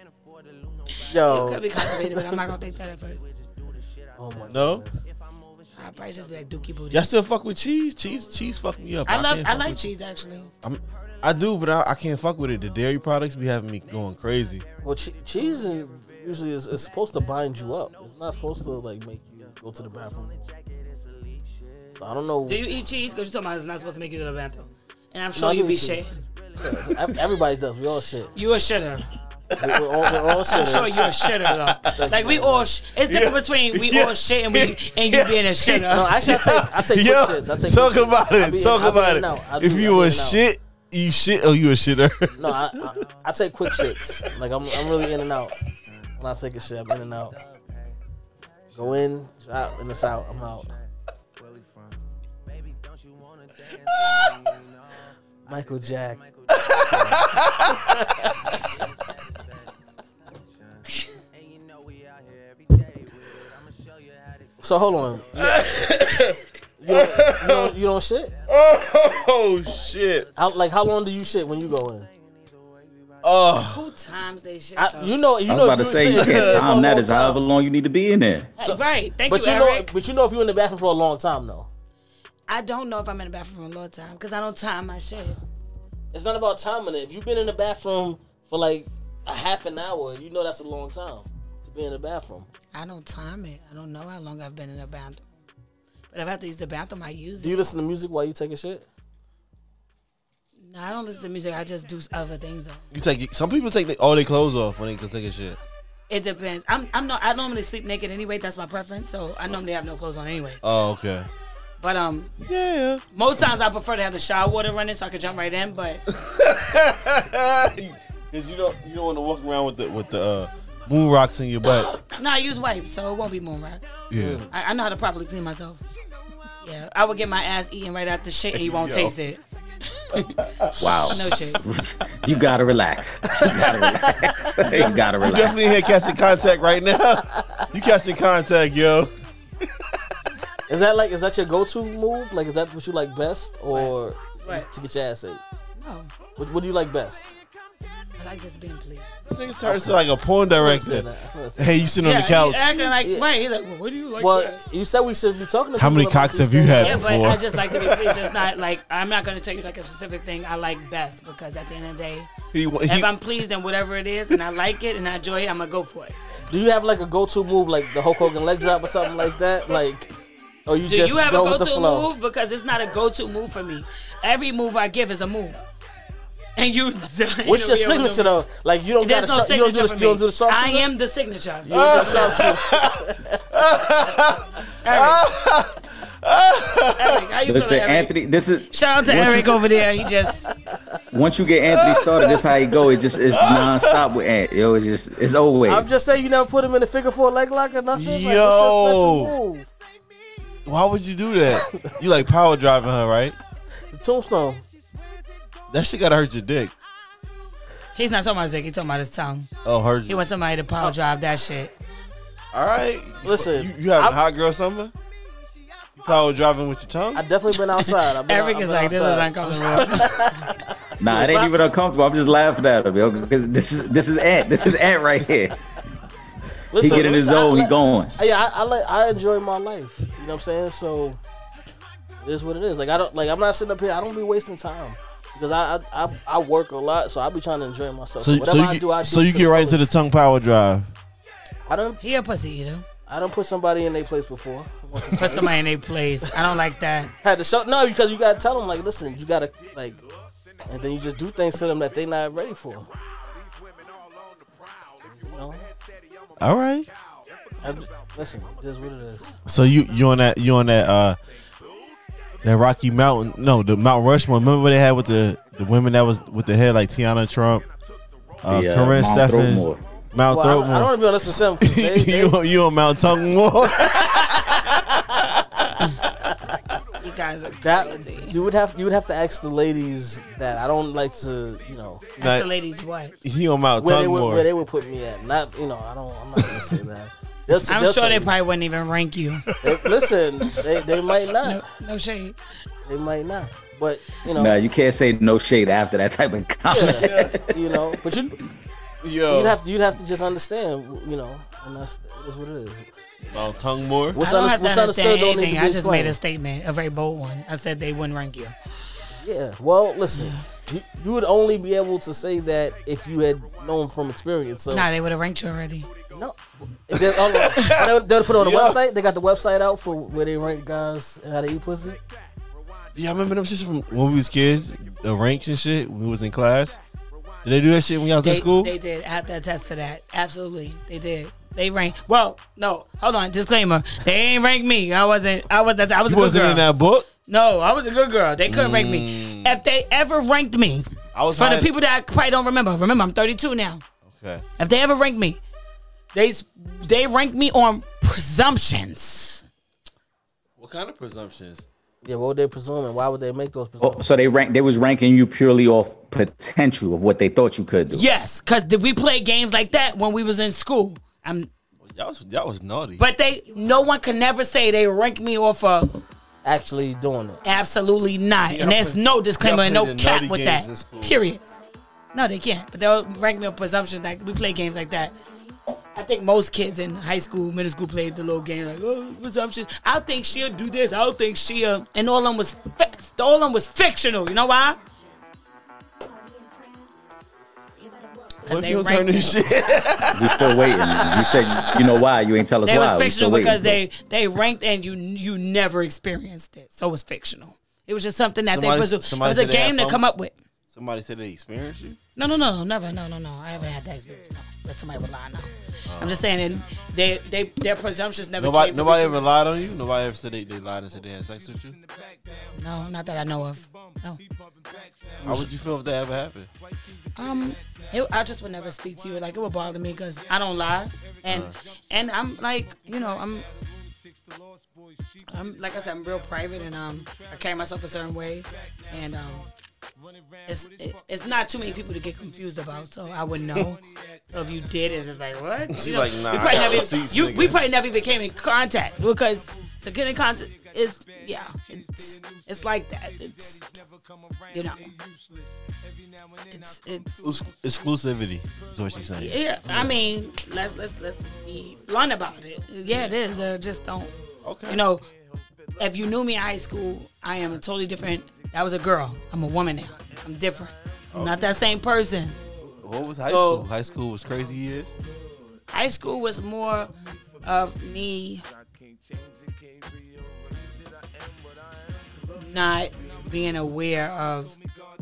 Yo. Could be constipated, but I'm not gonna think that at first. Oh my No, goodness. I'll probably just be like Dookie booty. y'all still fuck with cheese? Cheese, cheese, fuck me up. I love. can't I fuck like with- cheese actually. I'm, I do, but I, I can't fuck with it. The dairy products be having me going crazy. Well, che- cheese is- usually is, is supposed to bind you up. It's not supposed to like make you go to the bathroom. So I don't know. Do you eat cheese? Because you're talking about it's not supposed to make you go to the bathroom. And I'm No, sure I you give be you shit. shits. Yeah, everybody does. We all shit. You a shitter. We're all, we're all I'm sure shitters. you a shitter though. Like we all, sh- it's different between we Yeah. all shit and we and you being a shitter. No, actually, I take I take quick Yo, shits. I take talk quick about shits. I it. be in- Talk I be about in it. and out. I If do- I you be a in and out. shit, you shit. Oh, you a shitter. No, I, I I take quick shits. Like I'm I'm really in and out. When I take a shit, I'm in and out. Go in, drop, and it's out. I'm out. Michael Jack. So hold on. You don't, you don't, you don't shit? Oh shit. How, like how long do you shit when you go in? Oh. Who times they shit? I, though? you know, you I was know. about if to say you sit- can't for a time that long as however time. long you need to be in there. Hey, right. Thank But you, you know, Eric. but you know, if you're in the bathroom for a long time, though, I don't know if I'm in the bathroom for a long time because I don't time my shit. it's not about timing it. If you've been in the bathroom for like a half an hour, you know that's a long time to be in the bathroom. I don't time it. I don't know how long I've been in the bathroom. But if I have to use the bathroom, I use Do it. you listen to music while you take a shit? No, I don't listen to music. I just do other things though. You take some people take the, all their clothes off when they go take a shit. It depends. I'm I'm not. I normally sleep naked anyway. That's my preference. So I normally have no clothes on anyway. Oh, okay. But um, Yeah. most times I prefer to have the shower water running so I can jump right in. But Because you don't you don't want to walk around with the with the uh, moon rocks in your butt. no, I use wipes, so it won't be moon rocks. Yeah. I, I know how to properly clean myself. Yeah, I would get my ass eaten right after shit and you won't Yo. taste it. Wow. No shit. You gotta relax. You gotta relax. you gotta You relax. definitely here casting contact right now. You casting contact, yo. Is that like is that your go-to move? Like, is that what you like best, or Right. to get your ass ate? No, What, what do you like best? I like just being pleased. This nigga turns to like a porn director. Hey, you sitting on the he couch. acting like Yeah. right. He's like, well, what do you like Well, best? you said we should be talking to How people many about cocks these have you things. had? Yeah, but before. I just like to be pleased. It's not like I'm not gonna tell you like a specific thing I like best because at the end of the day, He, he, if I'm pleased in whatever it is and I like it and I enjoy it, I'm gonna go for it. Do you have like a go-to move, like the Hulk Hogan leg drop or something like that? Like, or you Do just you have a go with the go-to flow? move? Because it's not a go-to move for me. Every move I give is a move. And you, What's your signature though? Like you don't got There's no sharp, you don't do signature the, for you don't do me. the sharp I shooter? am the signature. You don't do the sharp shooter. Eric. Eric, how you Listen, feeling, Eric? Anthony, this is Shout out to once Eric you- over there. He just once you get Anthony started, this how he go. It just it's non-stop with Ant. Yo, it's just it's always. I'm just saying you never put him in a figure four leg lock or nothing. Like, what's Yo. your special move? why would you do that? You like power driving her, right? The tombstone. That shit gotta hurt your dick. he's not talking about his dick. He's talking about his tongue. Oh, hurt He you. wants somebody to power drive that shit. All right. Listen, You, you having I'm- a hot girl summer? You power driving with your tongue? I definitely been outside. I've been, Eric I've is been like, this is outside. uncomfortable. Nah, it ain't even uncomfortable. I'm just laughing at him, yo, because this is this is Ant. This is Ant right here. He Listen, get in his listen, I- zone. He I- going. Yeah, I, I like I enjoy my life. You know what I'm saying? So it is what it is. Like I don't like I'm not sitting up here. I don't be wasting time because I I, I, I work a lot, so I be trying to enjoy myself. So, So, whatever so you, I get- do, I do. so you to get right into the fullest. tongue power drive. I don't He a pussy eater. I don't put somebody in their place before. Once or Put twice. somebody in their place. I don't like that. Had to show no because you gotta tell them like, listen, you gotta like, and then you just do things to them that they not ready for. You know? All right. I, listen, it is what it is. So you you on that you on that uh that Rocky Mountain no the Mount Rushmore. Remember what they had with the the women that was with the hair like Tiana Trump, uh, The, uh, Corinne Mount Stephens, Throatmore. Mount Well, I, don't, I don't Throatmore. want to be on this with them. 'cause They, they, you, on- you on Mount Tonguemore? You guys are that crazy. you would have you would have to ask the ladies that. I don't like to you know That's the ladies' what? He on Mount where they would where Tonguemore. they would put me at. Not you know I don't I'm not gonna say that. They'll, I'm they'll sure say- they probably wouldn't even rank you. they- listen. They, they might No, not. no shade. They might not. But you know. Nah, you can't say no shade after that type of comment. Yeah, you know, but you Yo, you'd have to you'd have to just understand, you know, and that's, that's what it is. Mount Tonguemore. What's, I don't under, have to what's understand understood don't need anything. to I be just made a explained. statement, a very bold one. I said they wouldn't rank you. Yeah. Well, listen, you, you would only be able to say that if you had known from experience. So Nah, they would have ranked you already. no, If they, oh, no. they would- they would put it on the Yo. website. They got the website out for where they rank guys and how to eat pussy. Yeah, I remember them shits from when we was kids, the ranks and shit, when we was in class. Did they do that shit when y'all was They, in school? they did. I have to attest to that. Absolutely, they did. They ranked. Well, no, hold on. Disclaimer: they ain't ranked me. I wasn't. I was. I was You a good wasn't girl. in that book? No, I was a good girl. They couldn't rank me. If they ever ranked me, I was for the high- people that probably don't remember. Remember, I'm thirty-two now. Okay. If they ever ranked me, they they ranked me on presumptions. What kind of presumptions? Yeah, what would they presume and why would they make those presumptions? Oh, so they rank. They was ranking you purely off potential of what they thought you could do. Yes, because we played games like that when we was in school. I'm, Y'all was, y'all was naughty. but they, no one can never say they rank me off of Actually doing it. absolutely not. Y'all And there's play- no disclaimer y'all and no played the cap naughty with games in that. school. Period. No, they can't. But they'll rank me on presumption like we play games like that. I think most kids in high school, middle school played the little game like, oh, presumption. I think she'll do this. I don't think she'll. And all of them was, fi- all of them was fictional. You know why? What if they you don't ranked turn this me. shit? We still waiting. You said you know why. You ain't tell us They why. was We fictional still waiting. because they they ranked and you you never experienced it, so it was fictional. It was just something that Somebody- they was. A, it somebody was a said they had game to fun? come up with. Somebody said they experienced you? No, no, no, never, no, no, no. I haven't had that experience. No, but somebody would lie. No, I'm just saying, and they they their presumptions never Nobody came to nobody be ever true. lied on you? Nobody ever said they, they lied and said they had sex with you? No, not that I know of. No, How would you feel if that ever happened? um, it, I just would never speak to you. Like it would bother me because I don't lie, and and I'm like, you know, I'm. I'm like I said, I'm real private, and um, I carry myself a certain way, and um, it's it, it's not too many people to get confused about, so I wouldn't know. So if you did, it's just like what? She You know, like, nah, we I probably got never, receipts, you, we nigga. probably never even came in contact because to get in contact is yeah, it's it's like that. It's you know, it's it's. Ex- Exclusivity is what she's saying. Yeah, I mean, let's let's let's be blunt about it. Yeah, it is. Uh, just don't. Okay. You know, if you knew me in high school, I am a totally different. I was a girl. I'm a woman now. I'm different. I'm not that same person. What was high So- school? High school was crazy years? High school was more of me not being aware of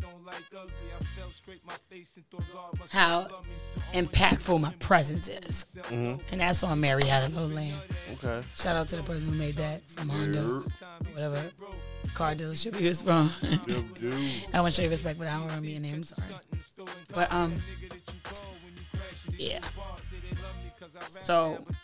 how impactful my presence is. And that's on Marietta Low Land. Okay. Shout out to the person who made that from Honda, whatever car dealership he was from. I want to show you respect, but I don't remember your name. I'm sorry. But um, yeah. So,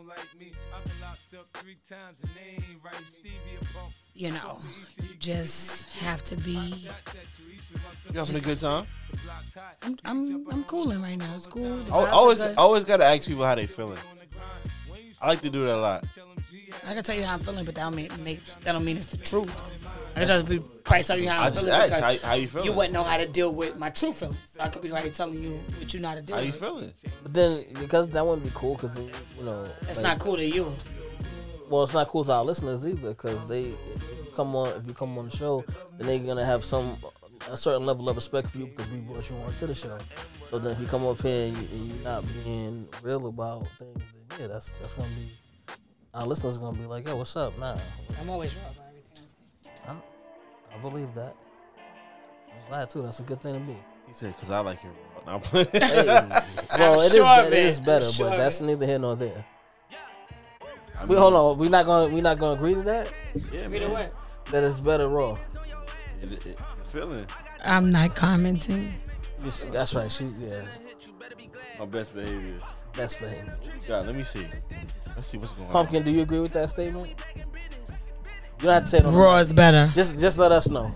you know, you just have to be. You having a good time? I'm I'm, I'm cooling right now. It's cool. The I vibes are always, good. always got to ask people how they feeling. I like to do that a lot. I can tell you how I'm feeling, but that don't mean make that don't mean it's the truth. I can just be probably tell you how I I'm just feeling asked, because how, how you feeling? you wouldn't know how to deal with my true feelings. So I could be right telling you what you know how to deal How you with. feeling? But then, because that wouldn't be cool, because, you know. It's like- not cool to you. Well, it's not cool to our listeners either, because they if you come on. If you come on the show, then they're gonna have some a certain level of respect for you because we brought you on to the show. So then, if you come up here and, you, and you're not being real about things, then yeah, that's that's gonna be our listeners are gonna be like, yo, what's up? Nah, I'm always wrong about everything. I, I believe that. I'm glad too. That's a good thing to be. He said, because I like your raw. I'm playing. Hey, well, it is sure better. of It it. is better, I'm sure but of that's it. neither here nor there. I We mean, hold on. We not gonna we not gonna agree to that. Yeah, Either man. way. That it's better raw. It, it, the feeling. I'm not commenting. You see, that's right. She yeah. My best behavior. Best behavior. God, let me see. Let's see what's going on. Pumpkin, do you agree with that statement? You don't have to say it on the Raw mic. is better. Just just let us know.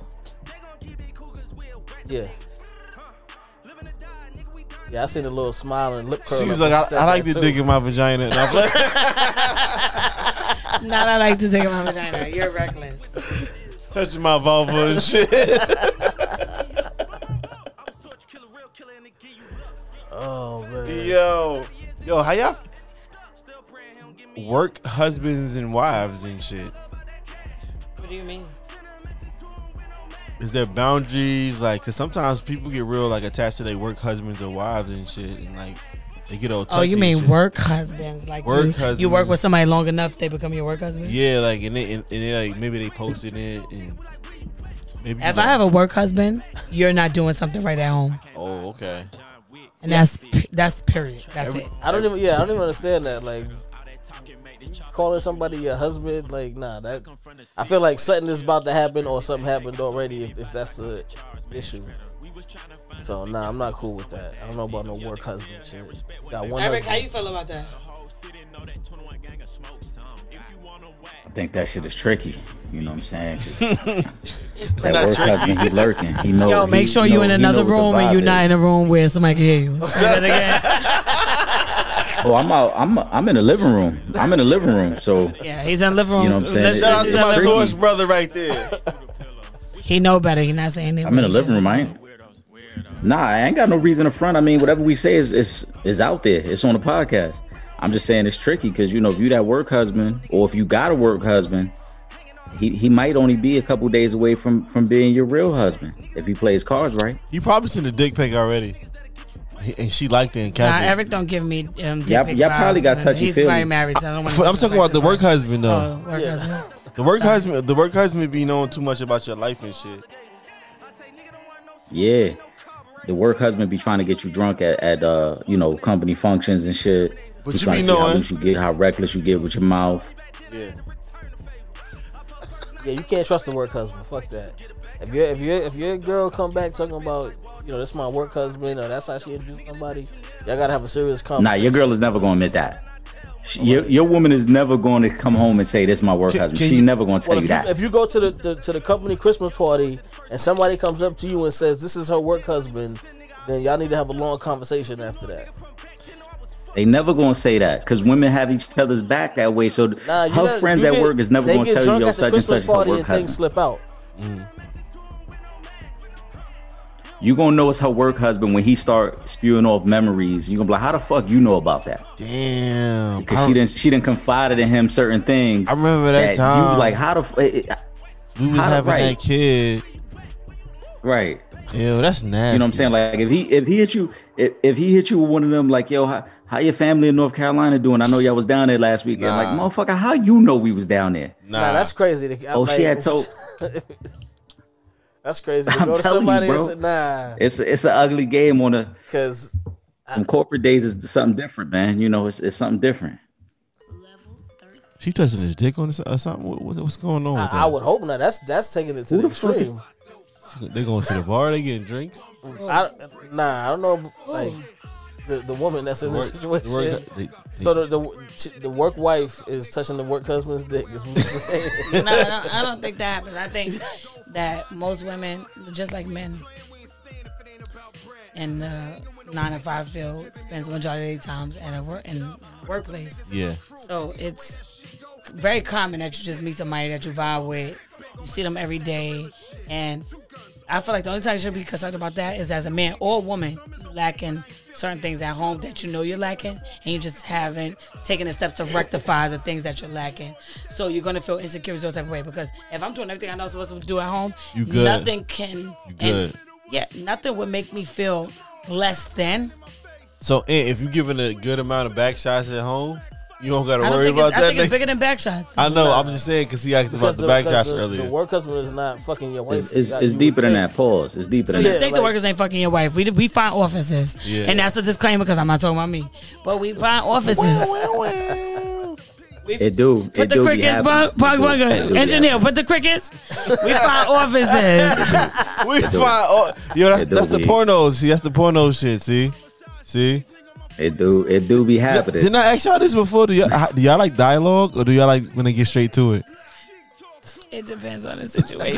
Yeah. Yeah, I seen a little smile and lip curl. She was up like, when I, she said I like that to too. dig in my vagina. And I'm like, Not I like to take my vagina. You're reckless. touching my vulva and shit. Oh man. Yo. Yo, how y'all work husbands and wives and shit? What do you mean? Is there boundaries? Like, because sometimes people get real, like, attached to their work husbands or wives and shit. And, like, they get all touchy Oh, you and mean shit. work husbands? Like Work you, husbands. you work with somebody long enough, they become your work husband? Yeah, like, and they, and, and they like, maybe they posted it and Maybe If I have a work husband, you're not doing something right at home, Oh, okay. and that's that's period. That's it. I don't even. Yeah, I don't even understand that. Like calling somebody your husband, like nah. That I feel like something is about to happen or something happened already. If, if that's the issue. So nah, I'm not cool with that. I don't know about no work husband shit. Got one Eric, how you husband. feel about that? I think that shit is tricky. You know what I'm saying? 'Cause that Not work tricky. husband, he lurking. He know. Yo, make he sure know- you in he another know what the room and vibe you're is. not in a room where somebody can hear you. Say that again. Oh, I'm out. I'm I'm in the living room. I'm in the living room. So Yeah, he's in the living room. You know what I'm saying? Listen, Shout out he's to in the my living room. Taurus brother right there. He know better. He not saying it. I'm in the living room. I ain't. Nah, I ain't got no reason to front. I mean, whatever we say is is is out there. It's on the podcast. I'm just saying it's tricky because you know if you that work husband or if you got a work husband, he he might only be a couple days away from from being your real husband if he plays cards right. He probably sent a dick pic already, He- and she liked it and Nah, kept it. Eric don't give me um, dick Y'all- pic y'all vibes, probably got man. touchy He's feely. very married, so I don't want I'm talking about the work husband though. Oh, work Yeah. husband. The work husband, the work husband be knowing too much about your life and shit. Yeah, the work husband be trying to get you drunk at at uh you know company functions and shit. But He you trying be to see how knowing. loose you get, how reckless you get with your mouth. Yeah. Yeah, you can't trust the work husband. Fuck that. If you if you if your girl come back talking about you know that's my work husband or that's how she introduced somebody, y'all gotta have a serious Nah, conversation. your girl is never gonna admit that. She, your, your woman is never going to come home and say this is my work Can- husband. can She you- never going to tell Well, you if you, that. if you go to the to, to the company Christmas party and somebody comes up to you and says this is her work husband, then y'all need to have a long conversation after that. They never gonna say that because women have each other's back that way. So Nah, you her know, friends you at get- work is never they gonna get tell you drunk yo at the such and Christmas such is her party work and things husband. slip out. You gonna know it's her work husband when he start spewing off memories. You gonna be like, how the fuck you know about that? Damn. Because I, she didn't she didn't confided in him certain things. I remember that You time. was like, how the f- it- it- we was how- having right. that kid. right? Ew, that's nasty. You know what I'm saying? Like if he if he hit you if, if he hit you with one of them like yo how, how your family in North Carolina doing? I know y'all was down there last weekend. Nah. Like motherfucker, how you know we was down there? Nah, Nah, that's crazy. To, Oh, like, she had told. That's crazy. To I'm go to telling you, somebody bro. and say nah, It's it's an ugly game on a because from corporate days is something different, man. You know, it's it's something different. she touching his dick on this or something. What, what- what's going on with that? I, I would hope not. That's that's taking it to Who the the fuck extreme. is- They going to the bar. They getting drinks. I, nah, I don't know. If, like the the woman that's in this Work- situation. work- they- they- So the, the the work wife is touching the work husband's dick. Is what you're saying. No, I don't, I don't think that happens. I think that most women, just like men, in the nine to five field, spends the majority of their times in a work in a workplace. yeah. So it's very common that you just meet somebody that you vibe with. You see them every day, and I feel like the only time you should be concerned about that is as a man or woman lacking certain things at home that you know you're lacking, and you just haven't taken the steps to rectify the things that you're lacking. So you're gonna feel insecure those type of way because if I'm doing everything I know I'm supposed to do at home, You good. nothing can. You and- good. yeah, nothing would make me feel less than. So eh, if you giving a good amount of back shots at home, you don't got to I don't worry think about it's, I that. think it's nigga. bigger than back shots. I know. I'm just saying because he asked about the back shots the, earlier. the work husband is not fucking your wife. It's, it's, You got- it's you deeper would than think. that. Pause. It's deeper than You Yeah, that. think like- the workers ain't fucking your wife. We we find offices, Yeah. and that's a disclaimer because I'm not talking about me. But we find offices. We It do. put it the do be crickets, happening. Pug Pug It do- Bunker. it do be Engineer, happening. put the crickets. We find offices. We find oh, yo. That's It do that's the be. pornos. See, that's the porno shit. See, see. It do. It do be happening. Didn't I ask y'all this before? Do y'all, do y'all like dialogue or do y'all like when they get straight to it? It depends on the situation.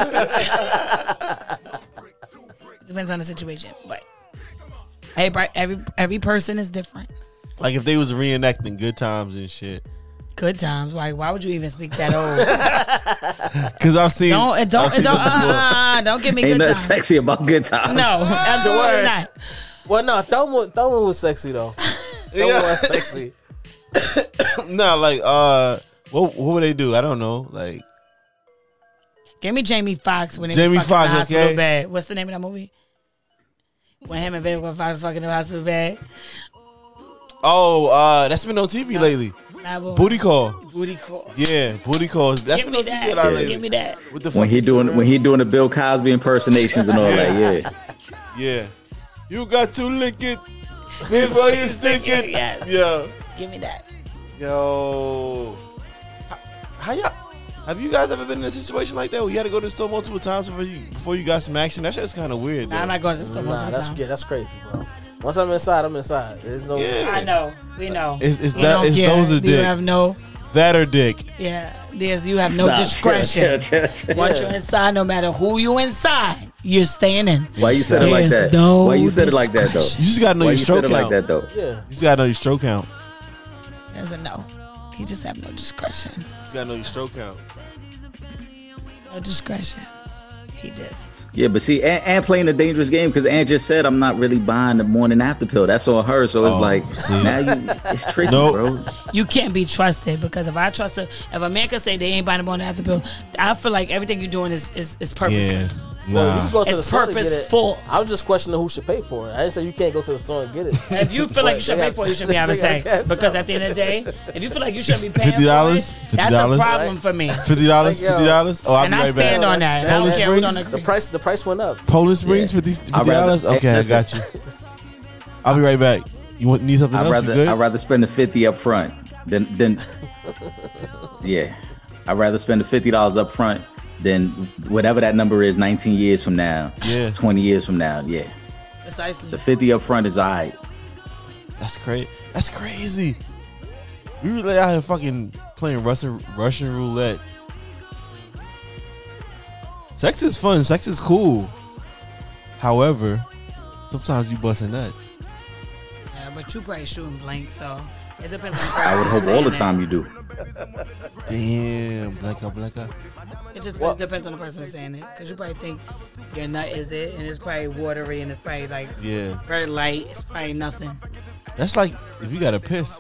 It depends on the situation, but everybody, every every person is different. Like if they was reenacting good times and shit. Good times. Why? Why would you even speak that old? Because I've seen. Don't I've don't seen don't, them before. uh, don't give me Ain't good nothing times. sexy about good times. No, absolutely word. not. Well, no, Thelma, Thelma was sexy though. Thelma Yeah. was sexy. Nah, like uh, what what would they do? I don't know. Like Give me Jamie Foxx when they Jamie was fucking in Foxx, the hospital okay. bed. What's the name of that movie? When him and Vivica Fox was fucking in the hospital bed. Oh, uh, that's been on T V No. lately. Nah, Booty call. Booty call. Yeah, booty calls. That's Give been me on T V a that. lot Yeah. lately. Give me that. With the When he fucking doing Instagram. when he doing the Bill Cosby impersonations and all that, yeah. Yeah. You got to lick it before you stick it. Yes. Yeah. Give me that. Yo. How, how y'all? Have you guys ever been in a situation like that where you had to go to the store multiple times before you before you got some action? That shit's kind of weird. Nah, Though. I'm not going to the store most Nah, of the that's time. yeah, that's crazy, bro. Once I'm inside, I'm inside. There's no. Yeah. I know. We know. It's it's We that don't it's care. those are You dick. have no. That or dick. Yeah. There's you have no Stop. discretion. Chill, chill, chill. Once Yeah. you're inside, no matter who you inside, you're staying in. Why you said it like There's that? no Why you said it like that though? discretion. You just gotta know Why your you stroke said it like count. that though? Yeah. You just gotta know your stroke count. There's a no. You just have no discretion. You just gotta know your stroke count. No discretion. He just. Yeah, but see, and, and playing a dangerous game because Ann just said I'm not really buying the morning after pill. That's on her, so it's Oh, like see. now you it's tricky, Nope. bro. You can't be trusted because if I trust a, if a man can say they ain't buying the morning after pill, I feel like everything you're doing is is, is purposeful. Yeah. Well, you Nah. can go to the It's store to get it. purposeful. I was just questioning who should pay for it. I didn't say you can't go to the store and get it. If you feel like you should They pay got- for it, you should be having they got sex. cash Because out. at the end of the day, if you feel like you shouldn't be paying fifty for dollars? it, fifty that's a dollars? problem for me. Fifty dollars? Like, yo. Fifty dollars? Oh, I'll And be I right stand back. on that. I don't Polish care. We Springs? don't The agree. price, the price went up. Poland Springs, Yeah. fifty fifty I'd rather- dollars. Okay, I listen. got you. I'll be right back. You want need something I'd else? rather You good? I'd rather spend the fifty up front than than yeah. I'd rather spend the fifty dollars up front than whatever that number is nineteen years from now. Yeah. Twenty years from now. Yeah. Precisely. The fifty up front is alright. That's crazy. That's crazy. We really out here fucking playing Russian Russian roulette. Sex is fun. Sex is cool. However, sometimes you bust a nut. Yeah, but you probably shooting blank, so it depends on the I would person hope all the saying time it. you do. Damn, blackout, blackout. It just Well- depends on the person who's saying it. Because you probably think your nut is it, and it's probably watery, and it's probably like Yeah, very light. It's probably nothing. that's like if you got to piss.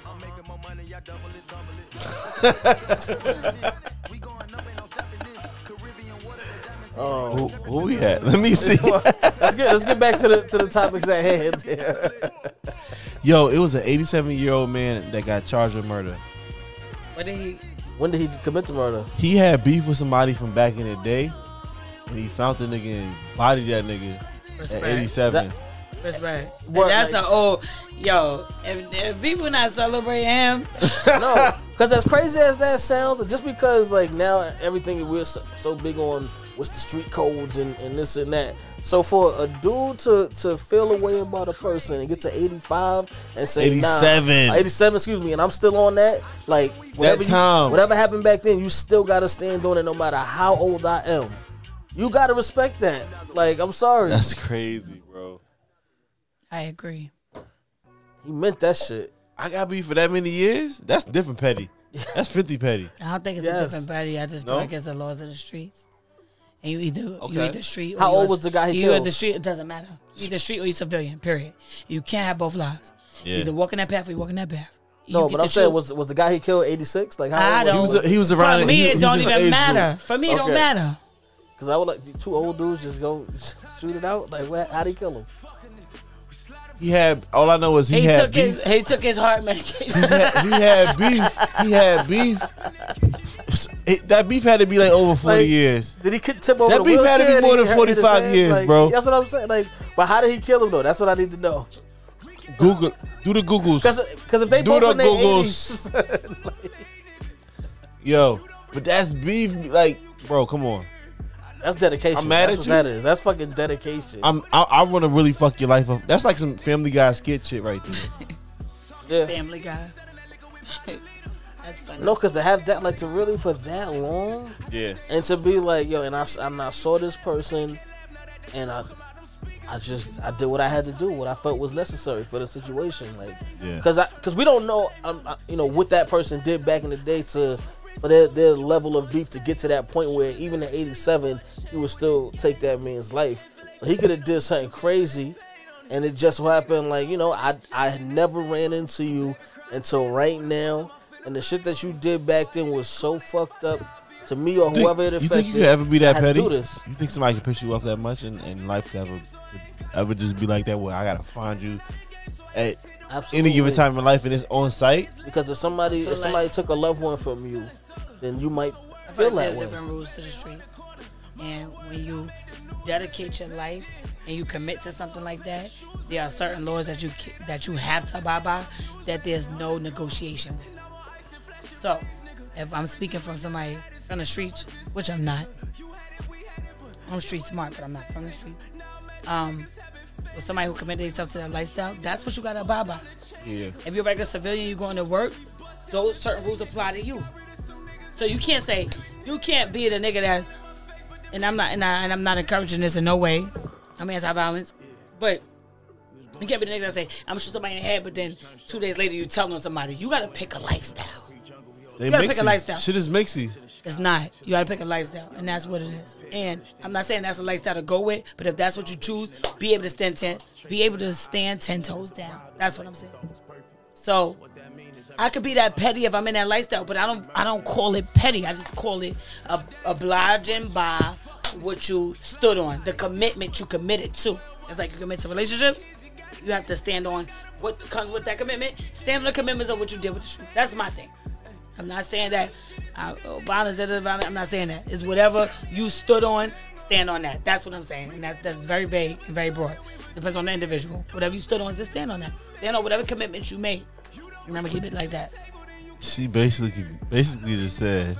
Oh, Who, who we at? Let me see. let's get let's get back to the to the topics at hand. here. Yo, it was an eighty-seven year old man that got charged with murder. What did he? When did he commit the murder? He had beef with somebody from back in the day, and he found the nigga and bodied that nigga at Respect. eighty-seven. Respect. And What, that's like- an old yo. If, if people not celebrating him, No, because as crazy as that sounds, just because like now everything we're so, so big on what's the street codes and, and this and that. So for a dude to to feel a way about a person and get to eighty-five and say eighty-seven. nah, eighty-seven, excuse me, and I'm still on that. Like whatever you- time. whatever happened back then, you still gotta stand on it no matter how old I am. You gotta respect that. Like I'm sorry, That's crazy, bro. I agree. he meant that shit. I got beef for that many years. That's different petty. That's fifty petty. I don't think it's Yes. a different body. I just No? feel like it's the laws of the streets. And you either you Okay. either street. Or How you old a- was the guy he you killed? at the street. It doesn't matter. You either street or you civilian. Period. You can't have both lives. Yeah. You either walk in that path or you walk in that path. You No, get but to I'm saying choose. was was the guy he killed eighty-six? Like how I old don't. He was was he was around. For me, he, it he was don't his even age matter. group. For me, it don't Okay. matter. Because I would like two old dudes just go shoot it out. Like, what, how'd he kill him? He had. All I know is he, He, had took beef. his he took his heart medication. he, had, he had beef. He had beef. It, that beef had to be like over forty Like, years. Did he ki- tip over That the beef had to be wheelchair? more Did than he hit his forty-five head? years, Like, bro. That's what I'm saying. Like, but how did he kill him though? That's what I need to know. Google. Do the Googles. Because if they Do both the in their Googles. eighties, Yo, but that's beef. Like, bro, come on. that's dedication. I'm mad that's at what you. That is. That's fucking dedication. I'm. I, I want to really fuck your life up. That's like some Family Guy skit shit right there. yeah. Family Guy. That's funny. No, because to have that, like, to really for that long, Yeah. and to be like, yo, and I, s- and I saw this person, and I, I just, I did what I had to do, what I felt was necessary for the situation, like, Yeah. because I, because we don't know, um, I, you know, what that person did back in the day to, for their, their level of beef to get to that point where even at eighty-seven, he would still take that man's life. So he could have did something crazy, and it just so happened, like, you know, I, I never ran into you until right now. And the shit that you did back then was so fucked up to me or Think- whoever it you affected. think you could ever be I that had to petty? do this. You think somebody could piss you off that much in, in life to ever, to ever just be like that? Where I gotta find you at Absolutely. any given time in life and it's on site. Because if somebody if like- somebody took a loved one from you, then you might I feel feel like that there's way. different rules to the streets, and when you dedicate your life and you commit to something like that, there are certain laws that you ca- that you have to abide by that there's no negotiation with. So, if I'm speaking from somebody from the streets, which I'm not, I'm street smart, but I'm not from the streets. Um, with somebody who committed themselves to that lifestyle, that's what you gotta abide by. Yeah. If you're a regular civilian, you're going to work, those certain rules apply to you. So you can't say you can't be the nigga that, and I'm not, and, I, and I'm not encouraging this in no way. I'm anti-violence, but you can't be the nigga that say I'm shoot somebody in the head, but then two days later you telling on somebody. You gotta pick a lifestyle. They You gotta mixy. pick a lifestyle. Shit is mixy. It's not. You gotta pick a lifestyle, and that's what it is. And I'm not saying that's a lifestyle to go with, but if that's what you choose, be able to stand ten, be able to stand ten toes down. That's what I'm saying. So I could be that petty if I'm in that lifestyle, but I don't. I don't call it petty. I just call it ob- obliging by what you stood on, the commitment you committed to. It's like you commit to relationships. You have to stand on what comes with that commitment. Stand on the commitments of what you did with the streets. That's my thing. I'm not saying that uh, oh, violence is violence. I'm not saying that. It's whatever you stood on, stand on that. That's what I'm saying. And that's, that's very vague and very broad. Depends on the individual. Whatever you stood on, just stand on that. Stand on whatever commitments you made. Remember, keep it like that. She basically basically just said,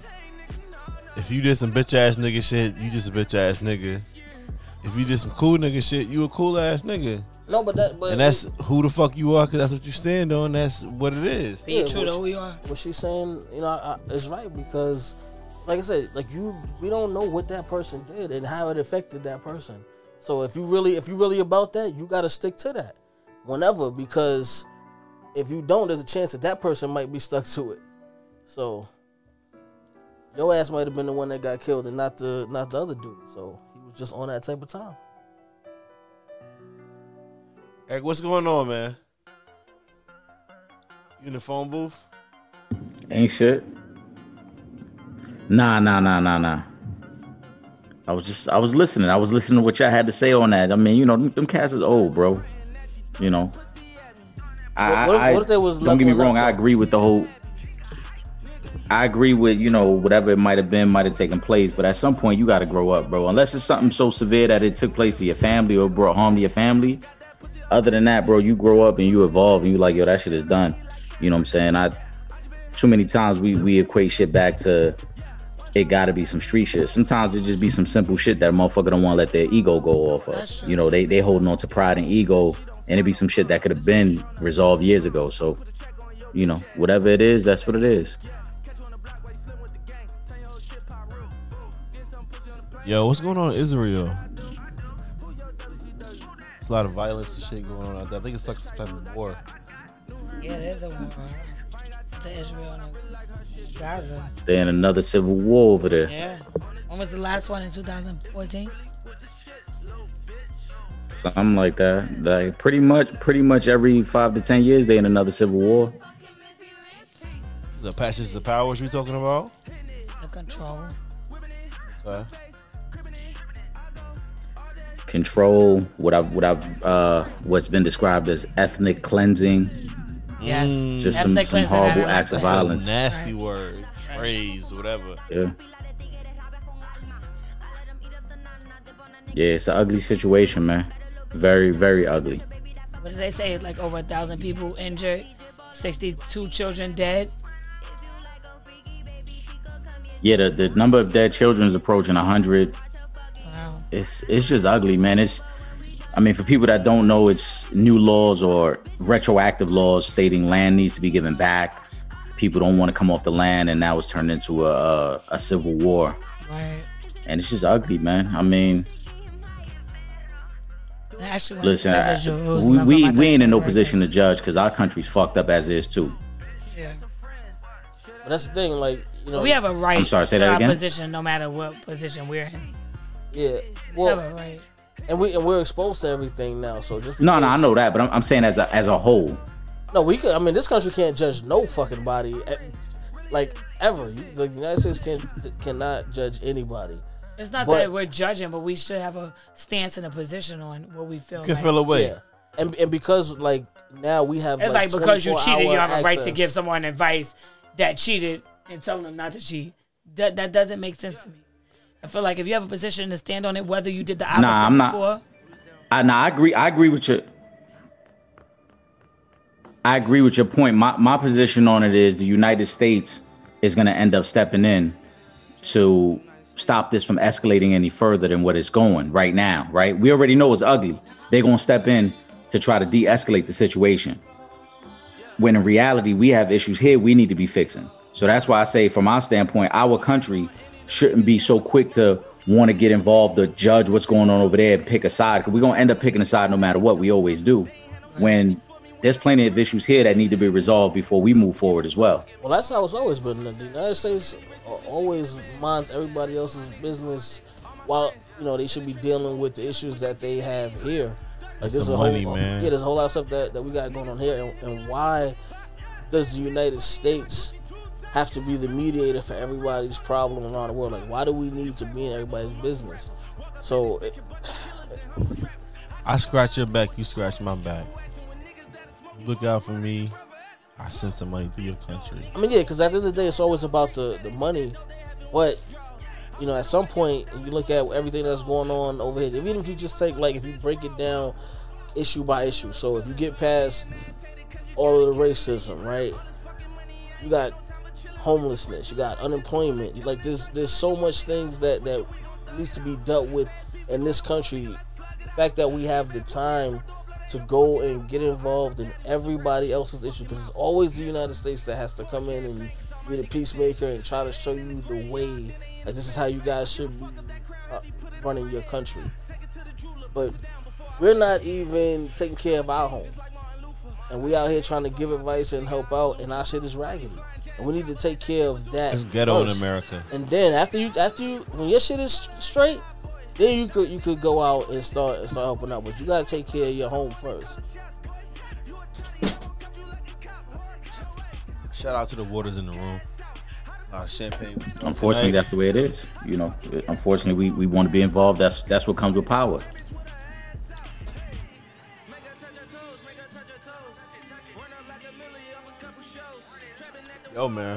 if you did some bitch ass nigga shit, you just a bitch ass nigga. If you did some cool nigga shit, you a cool ass nigga. No, but that but And that's who the fuck you are, because that's what you stand on. That's what it is. Be Yeah, true what to she- who you are. what she's saying, you know, I, is right because, like I said, like you, we don't know what that person did and how it affected that person. So if you really, if you really about that, you got to stick to that, whenever, because if you don't, there's a chance that that person might be stuck to it. So your ass might have been the one that got killed and not the not the other dude. So he was just on that type of time. Eric, what's going on, man? You in the phone booth? Ain't shit. Nah, nah, nah, nah, nah. I was just, I was listening. I was listening to what y'all had to say on that. I mean, you know, them, them cats is old, bro. You know. I, What if- I, what if there was don't get me left wrong. one I left, though? agree with the whole. I agree with, you know, whatever it might have been, might have taken place. But at some point, you got to grow up, bro. Unless it's something so severe that it took place to your family or brought harm to your family. Other than that, bro, you grow up and you evolve and you like, yo, that shit is done. You know what I'm saying? I too many times we we equate shit back to it gotta be some street shit. Sometimes it just be some simple shit that a motherfucker don't want to let their ego go off That's of. true. You know, they they holding on to pride and ego, and it be some shit that could have been resolved years ago. So, you know, whatever it is, that's what it is. Yo, what's going on in Israel? There's a lot of violence and shit going on out there. I think it's like some type of war. Yeah, there's a war. The Israel and Gaza. They're in another civil war over there. Yeah. When was the last one in two thousand fourteen? Something like that. Like pretty much, pretty much every five to ten years, they in another civil war. The passes of powers we talking about? The control. Okay. Control what I've what I've uh what's been described as ethnic cleansing. Yes. Just some, Ethnic some cleansing, horrible that's- acts of That's violence. a nasty Right. word, phrase, whatever. Yeah. Yeah, it's an ugly situation, man. Very, very ugly. What did they say? Like over a thousand people injured, sixty-two children dead. Yeah, the, the number of dead children is approaching a hundred. Wow. It's it's just ugly, man. It's I mean, for people that don't know, it's new laws or retroactive laws stating land needs to be given back. People don't want to come off the land, and now it's turned into a a, a civil war, Right. and it's just ugly, man. I mean, Actually, one listen, of the I, places it was we enough we, for my we ain't in no birthday. position to judge because our country's fucked up as is too. Yeah. But that's the thing, like you know, We have a right I'm sorry, say to that our again? position, no matter what position we're in. yeah. We have Well, a right. and we and we're exposed to everything now, so just No, no, I because- know that, but I'm, I'm saying as a as a whole. No, we could. I mean, this country can't judge no fucking body, eh, like ever. You, the United States can cannot judge anybody. It's not But- that we're judging, but we should have a stance and a position on what we feel. You can like. feel away. Yeah, and and because like now we have It's like, like because you cheated, you have a access. right to give someone advice that cheated and tell them not to cheat. That that doesn't make sense to me. I feel like if you have a position to stand on it, whether you did the opposite Nah, I'm not. before. I nah, I agree. I agree with your. I agree with your point. My my position on it is the United States is going to end up stepping in to stop this from escalating any further than what it's going right now. Right? We already know it's ugly. They're going to step in to try to de-escalate the situation. When in reality, we have issues here we need to be fixing. So that's why I say, from our standpoint, our country shouldn't be so quick to want to get involved or judge what's going on over there and pick a side. Because we're going to end up picking a side no matter what. We always do. When there's plenty of issues here that need to be resolved before we move forward as well. Well, that's how it's always been. The United States always minds everybody else's business while, you know, they should be dealing with the issues that they have here. Like there's a money, whole, man. Yeah, there's a whole lot of stuff that, that we got going on here. And, and why does the United States have to be the mediator for everybody's problem around the world? Like, why do we need to be in everybody's business? So, it, I scratch your back, you scratch my back. Look out for me. I send some money through your country. I mean, yeah, because at the end of the day, it's always about the, the money. But, you know, at some point, you look at everything that's going on over here. Even if you just take, like, if you break it down issue by issue. So if you get past all of the racism, right? You got homelessness. You got unemployment. Like, there's there's so much things that, that needs to be dealt with in this country. The fact that we have the time to go and get involved in everybody else's issue, because it's always the United States that has to come in and be the peacemaker and try to show you the way, like, this is how you guys should be uh, running your country. But we're not even taking care of our home, and we out here trying to give advice and help out, and our shit is raggedy, and we need to take care of that. It's ghetto first. in America. And then after you after you when your shit is straight, then you could you could go out and start and start helping out. But you gotta take care of your home first. Shout out to the waters in the room. A lot of champagne. Unfortunately, tonight. that's the way it is. You know, unfortunately, we, we want to be involved. That's that's what comes with power. Yo, man.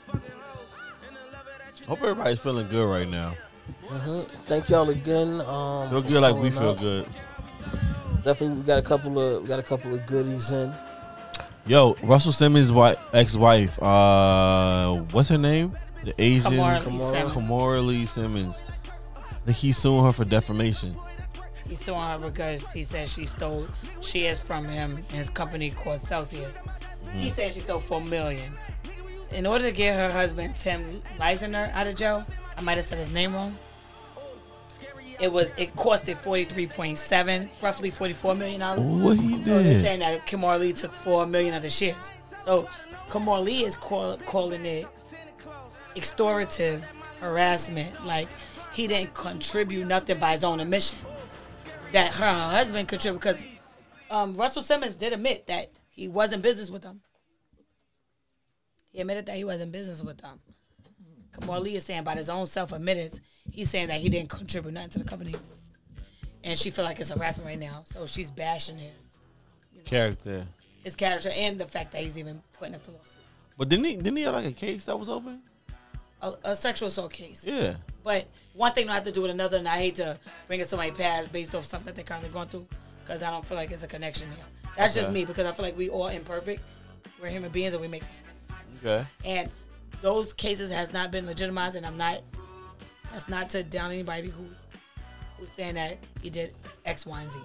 Hope everybody's feeling good right now. Mm-hmm. Thank y'all again. Um, Feel for good like we showing feel up. good. Definitely, we got a couple of we got a couple of goodies in. Yo, Russell Simmons' wi- ex-wife, uh, what's her name? The Asian Kamora Kamora. Lee Simmons. Kamora Lee Simmons. I think he's suing her for defamation. He's suing her because he says she stole shares from him and his company called Celsius. Mm-hmm. He said she stole four million. In order to get her husband Tim Leisner out of jail, I might have said his name wrong. It was it costed forty-three point seven, roughly forty-four million dollars. What he So they're did? saying that Kamora Lee took four million of the shares. So Kamora Lee is call, calling it extortive harassment. Like he didn't contribute nothing by his own admission. That her husband contributed because um, Russell Simmons did admit that he was in business with them. He admitted that he was in business with them. Kamora Lee is saying by his own self-admittance, he's saying that he didn't contribute nothing to the company. And she feel like it's harassment right now. So she's bashing his, you know, Character. his character and the fact that he's even putting up the lawsuit. But didn't he, didn't he have like a case that was open? A, a sexual assault case. Yeah. But one thing don't have to do with another, and I hate to bring it somebody past based off something that they're currently going through because I don't feel like there's a connection here. That's just Okay. me because I feel like we all imperfect. We're human beings and we make mistakes. Okay. And those cases has not been legitimized, and I'm not. That's not to down anybody who who's saying that he did X, Y, and Z.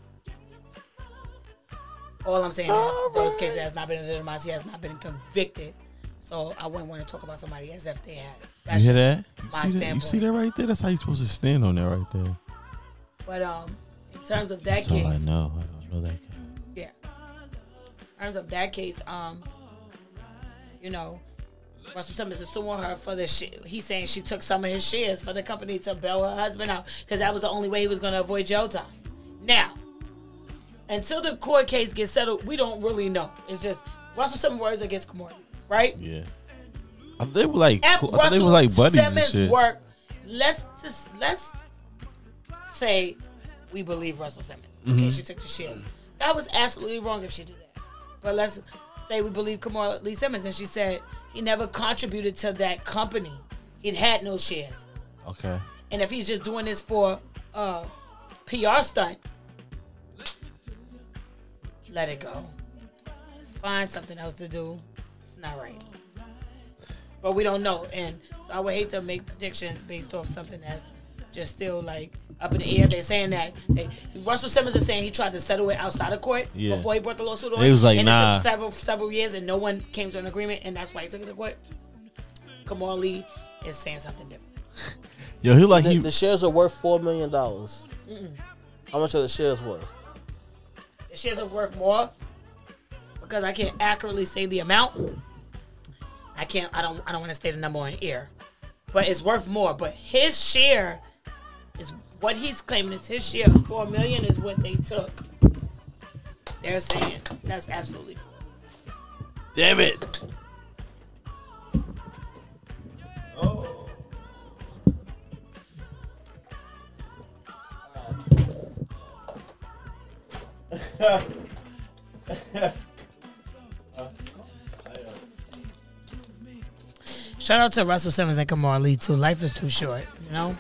All I'm saying is those cases has not been legitimized. He has not been convicted. So I wouldn't want to talk about somebody as if they has. That's You hear just that? You my see that? You standpoint. see that right there? That's how you're supposed to stand on that right there. But um, in terms of that That's all I case, know. I don't know that case. yeah. In terms of that case, um, you know, Russell Simmons is suing her for the shit. He's saying she took some of his shares for the company to bail her husband out because that was the only way he was going to avoid jail time. Now, until the court case gets settled, we don't really know. It's just Russell Simmons' words against Kamora Lee, right? Yeah. I thought they were like, At cool. I thought they Russell were like buddies and Simmons' shit. work, let's just let's say we believe Russell Simmons. Okay, Mm-hmm. she took the shares. That was absolutely wrong if she did that. But let's say we believe Kamala Lee Simmons, and she said he never contributed to that company. He'd had no shares. Okay. And if he's just doing this for uh, P R stunt, let it go. Find something else to do. It's not right. But we don't know. And so I would hate to make predictions based off something that's just still like up in the air. They're saying that they, Russell Simmons is saying he tried to settle it outside of court yeah. before he brought the lawsuit on. He was like, and nah. it took several several years and no one came to an agreement, and that's why he took it to court. Kamala Lee is saying something different. Yo, he like the, he. the shares are worth four million dollars. How much are the shares worth? The shares are worth more because I can't accurately say the amount. I can't. I don't. I don't want to say the number on air, but it's worth more. But his share is what he's claiming is his share. Four million is what they took. They're saying that's absolutely false. Damn it. Oh. Shout out to Russell Simmons and Kamala Lee too. Life is too short, you know.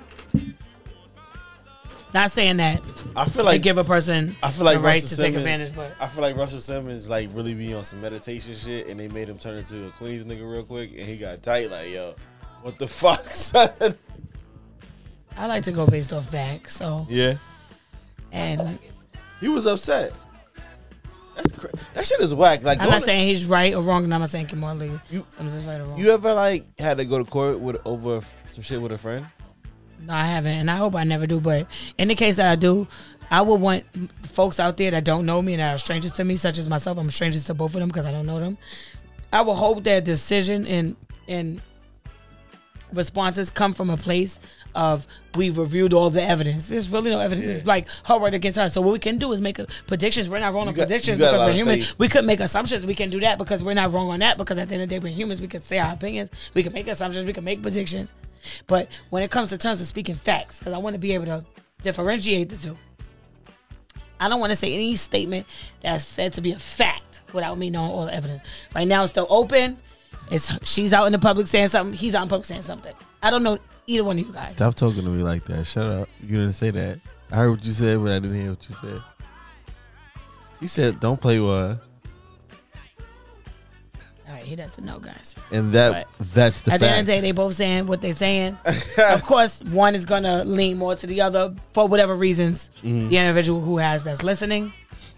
Not saying that I feel they like give a person I feel like the right Russell to Simmons, take advantage, but I feel like Russell Simmons like really be on some meditation shit, and they made him turn into a Queens nigga real quick, and he got tight. Like, yo, what the fuck, son? I like to go based off facts. So Yeah, and he was upset. That's cra- that shit is whack. Like, I'm going not to- saying he's right or wrong, and I'm not saying Kamala Lee You- Simmons is right or wrong. you ever like had to go to court with over some shit with a friend? No, I haven't, and I hope I never do. But in the case that I do, I would want folks out there that don't know me and that are strangers to me, such as myself. I'm strangers to both of them because I don't know them. I will hope that decision and and responses come from a place of we've reviewed all the evidence. There's really no evidence. It's like her word against her. So what we can do is make a, predictions. We're not wrong You on got- predictions you got a because lot we're of human. faith. We could make assumptions. We can do that because we're not wrong on that, because at the end of the day, we're humans. We can say our opinions. We can make assumptions. We can make predictions. But when it comes to terms of speaking facts, because I want to be able to differentiate the two, I don't want to say any statement that's said to be a fact without me knowing all the evidence. Right now, it's still open. It's she's out in the public saying something. He's out in public saying something. I don't know either one of you guys. Stop talking to me like that. Shut up. You didn't say that. I heard what you said, but I didn't hear what you said. She said, "Don't play with her," All right, he doesn't know, guys. and that that's the At the end of facts. the day, they both saying what they're saying. Of course, one is gonna lean more to the other for whatever reasons. Mhm. The individual who has that's listening,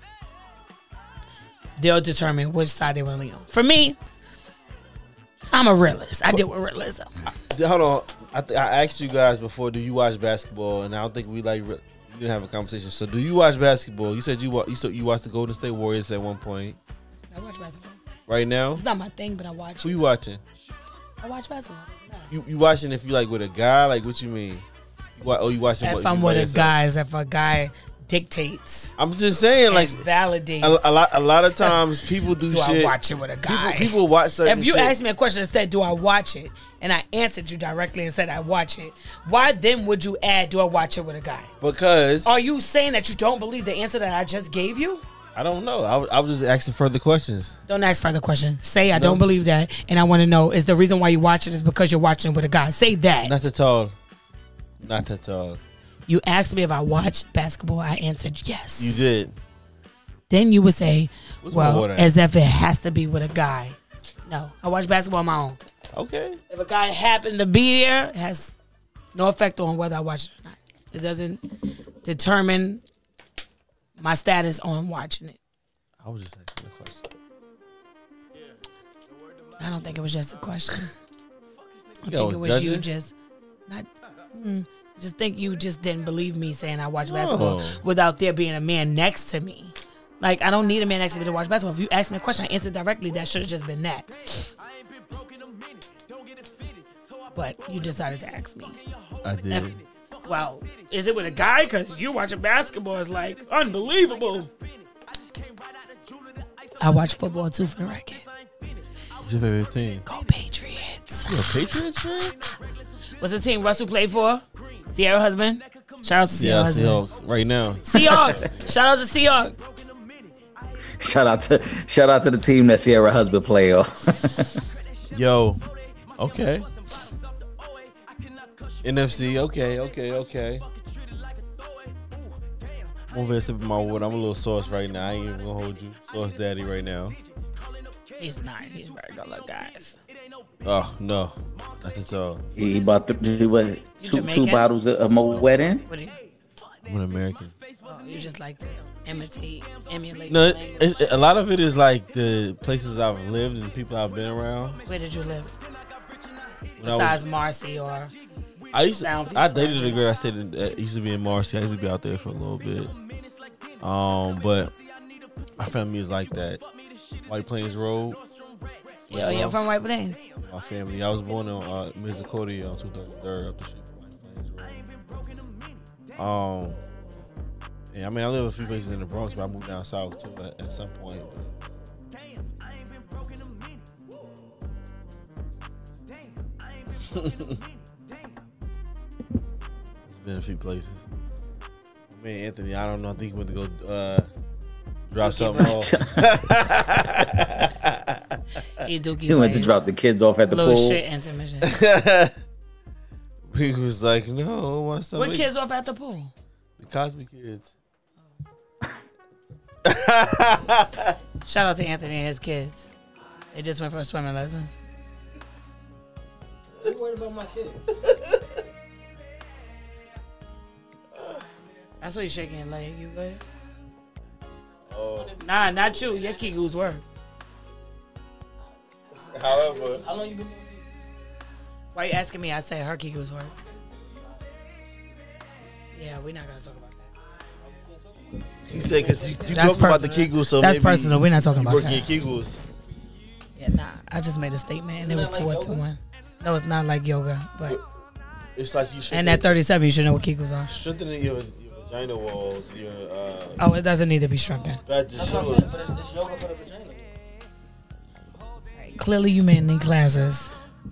they'll determine which side they want to lean on. For me, I'm a realist. I deal with realism. Hold on. I, th- I asked you guys before, do you watch basketball? And I don't think we like re- we didn't have a conversation. So, do you watch basketball? You said you wa- you said you watched the Golden State Warriors at one point. I watch basketball. Right now, It's not my thing, but I watch. who you watching? I watch basketball. It doesn't matter. You you watching if you like with a guy? Like, what you mean? What? Oh, you watching? If what, I'm you by with a yourself? guy, if a guy dictates, I'm just saying, like, and validates. a, a lot a lot of times people do, do shit. I watch it with a People, guy? people watch certain If you shit. asked me a question and said, "Do I watch it?" and I answered you directly and said, "I watch it," why then would you add, "Do I watch it with a guy?" because Are you saying that you don't believe the answer that I just gave you? I don't know. I, was- I was just asking further questions. Don't ask further questions. Say, "I No. don't believe that," and I want to know is the reason why you watch it is because you're watching it with a guy. Say that. Not at all. Not at all. You asked me if I watched basketball. I answered yes. You did. Then you would say, What's my well, water at? as if it has to be with a guy. No, I watch basketball on my own. Okay. If a guy happened to be there, it has no effect on whether I watch it or not. It doesn't determine my status on watching it. I was just asking a question. I don't think it was just a question. I Yo, think it was you judging? just not. Mm, I just think you just didn't believe me saying I watch basketball No. without there being a man next to me. Like, I don't need a man next to me to watch basketball. If you asked me a question, I answered directly. That should have just been that. But you decided to ask me. I did. If- well, is it with a guy? Because you watching basketball is like unbelievable. I watch football too, for the record. What's your favorite team? Go Patriots. You a Patriots fan? What's the team Russell played for? Sierra husband. Shout out to Sierra Yeah, husband. Seahawks. Right now. Seahawks. Shout out to Seahawks. Shout out to shout out to the team that Sierra husband play on. Yo, okay. N F C, okay, okay, okay. I'm over here sipping my water. I'm a little sauce right now. I ain't even gonna hold you. Sauce daddy right now. He's not. He's regular, guys. Oh, no. That's it all. He, he bought the, what, two, two Jamaican? bottles of, of Moet Wedding. What do you? I'm an American. Oh, you just like to imitate, emulate. No, the it, language. it, a lot of it is like the places I've lived and people I've been around. Where did you live? When I was- Besides Marcy or I used to, Sound I people dated a girl I projects. stayed in, that used to be in Marcy. I used to be out there for a little bit. Um, but my family is like that. White Plains Road. yo, you're from White Plains. My family. I was born on uh, Misericordia on two thirty-third up the street from White Plains Road. Um, yeah, I mean, I live a few places in the Bronx, but I moved down south too at, at some point. But it's been a few places. Man, Anthony, I don't know. I think he went to go uh, drop something off. He do keep He went to playing. drop the kids off at the Little pool. shit intermission. He was like, no, my stomach. What kids off at the pool? The Cosby kids. Shout out to Anthony and his kids. They just went for swimming lessons. You worried about my kids? That's why you shaking your leg. You good? Oh, Nah, not you. Your Kiku's work. however, How long you been? Why you asking me? I say her Kiku's work. Yeah, we're not gonna talk about that. he said because you, you That's talked about the personal. Kegels, so That's maybe personal. We're not talking you about working that. your Kegels. Yeah, nah. I just made a statement and it was two to one. No, it's not like yoga, but It's like you should. and at thirty-seven, you should know what Kiku's are. strengthening your, your vagina walls, your uh, Oh, it doesn't need to be strengthened. vaginas. But it's, it's yoga for the vagina. Clearly, you men need classes.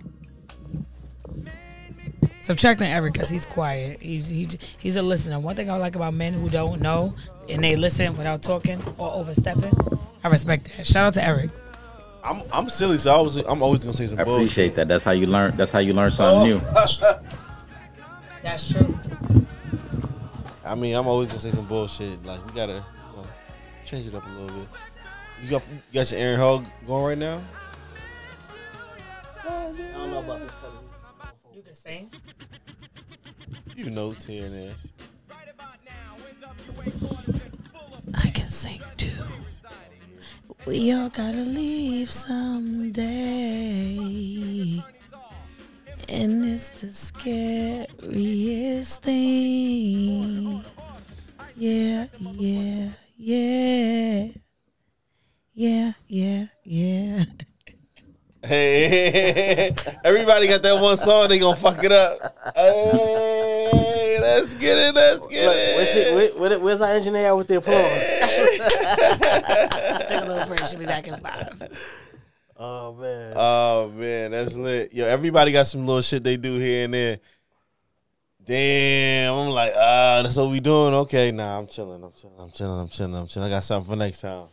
Subtracting Eric because he's quiet. He's he, he's a listener. One thing I like about men who don't know and they listen without talking or overstepping, I respect that. Shout out to Eric. I'm I'm silly, so I was I'm always gonna say some I bullshit. appreciate that. That's how you learn. That's how you learn something new. That's true. I mean, I'm always gonna say some bullshit. Like we gotta you know, change it up a little bit. You got you got your Aaron Hall going right now. I don't know about this fella. You can sing. You notes here and there. I can sing too. We all gotta leave someday. And it's the scariest thing. Yeah, yeah, yeah. Yeah, yeah, yeah. Hey, everybody got that one song. They gonna fuck it up. Hey, let's get it. Let's get Look, it. where's, she, where, where, where's our engineer with the applause? Let's take a little break. She'll be back in five. Oh man. Oh man, that's lit. Yo, everybody got some little shit they do here and there. Damn, I'm like, ah, that's what we doing. Okay, nah, I'm chilling. I'm chilling. I'm chilling. I'm chilling. I'm chilling. I got something for next time.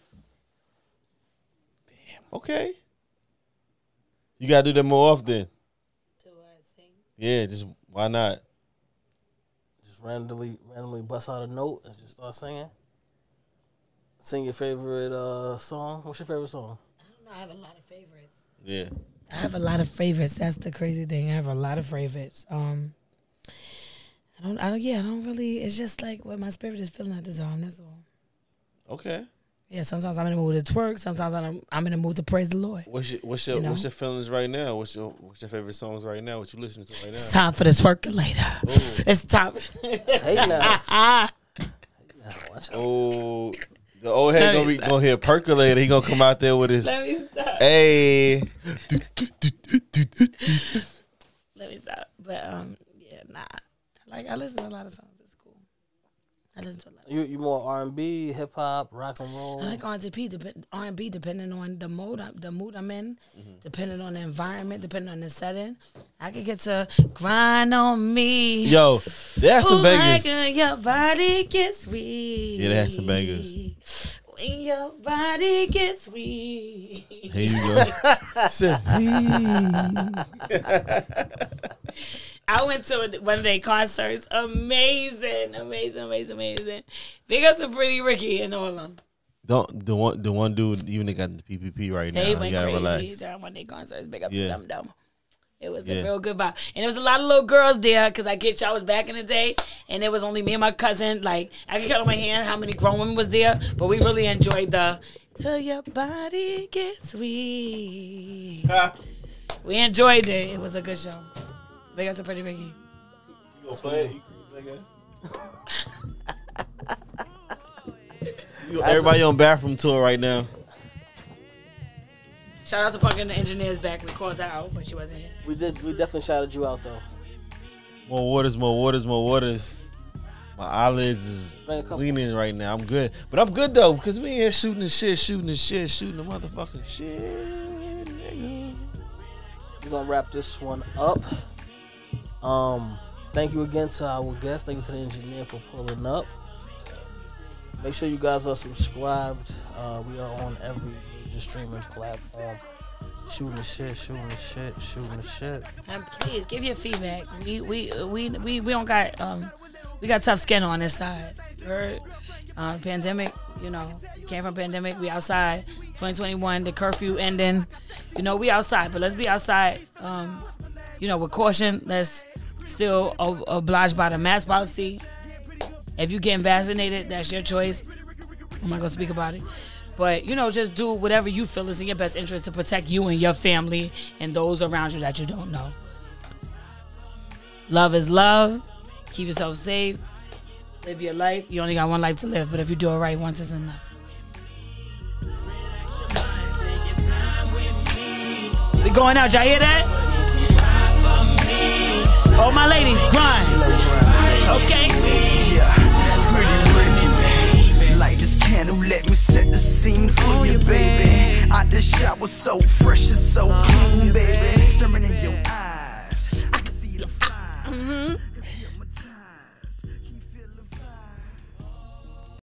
Damn. Okay. You gotta do that more often. Yeah, just why not? Just randomly, randomly bust out a note and just start singing. Sing your favorite uh, song. What's your favorite song? I don't know. I have a lot of favorites. Yeah. I have a lot of favorites. That's the crazy thing. I have a lot of favorites. Um, I don't. I don't. Yeah, I don't really. It's just like what my spirit is feeling at the time. That's all. Okay. Yeah. Sometimes I'm in the mood to twerk. Sometimes I'm. I'm in the mood to praise the Lord. What's your what's your You know? what's your feelings right now? What's your what's your favorite songs right now? What you listening to right now? It's time for the twerkulator. Ooh. It's time. Hey now. Ah, Now, watch out. Oh, the old head gonna be gonna hear percolator. He gonna come out there with his let me stop. hey. Let me stop. But um, yeah, nah. Like I listen to a lot of songs. It's cool. I listen to a lot. You you more R and B, hip hop, rock and roll. I like R and B, dep- R and B depending on the mode, I, the mood I'm in, depending on the environment, depending on the setting. I could get to grind on me. Yo, they had some Ooh, bangers. like, uh, your body gets weak. Yeah, they had some bangers. Your body gets weak. Here you go. Said, I went to one of their concerts. Amazing, amazing, amazing, amazing. Big up to Pretty Ricky and all of them. Don't the one the one dude even got the P P P right now. They went crazy relax. during one of their concerts. Big up Yeah. to them though. It was Yeah. a real good vibe. And there was a lot of little girls there because I get y'all was back in the day. And it was only me and my cousin. Like, I can count on my hand how many grown women was there. But we really enjoyed the till your body gets weak. We enjoyed it. It was a good show. Big up to Pretty Ricky. You gonna play it? You- Everybody on bathroom tour right now. Shout out to Pumpkin, the engineer's back. We called her out, but she wasn't here. We did. We definitely shouted you out though. More waters, more waters, more waters. My eyelids is Man, come leaning right now. I'm good. But I'm good though, because we in here shooting the shit, shooting the shit, shooting the motherfucking shit, nigga. We're gonna wrap this one up. Um, thank you again to our guest. Thank you to the engineer for pulling up. Make sure you guys are subscribed. Uh, we are on every major streaming platform. Shooting the shit, shooting the shit, shooting the shit. And please give your feedback. We we we we, we don't got um we got tough skin on this side. You heard? Um, pandemic, you know, came from pandemic. We outside. twenty twenty-one, the curfew ending. You know, we outside, but let's be outside. Um, you know, with caution. Let's still ob- oblige by the mask policy. If you getting vaccinated, that's your choice. I'm not gonna speak about it. But, you know, just do whatever you feel is in your best interest to protect you and your family and those around you that you don't know. Love is love. Keep yourself safe. Live your life. You only got one life to live, but if you do it right once, it's enough. We going out. Y'all hear that? All my ladies, grind. Okay. Candle, let me set the scene for you, baby. Out the shower, so fresh and so clean, baby. Staring in your eyes, I can see the fire.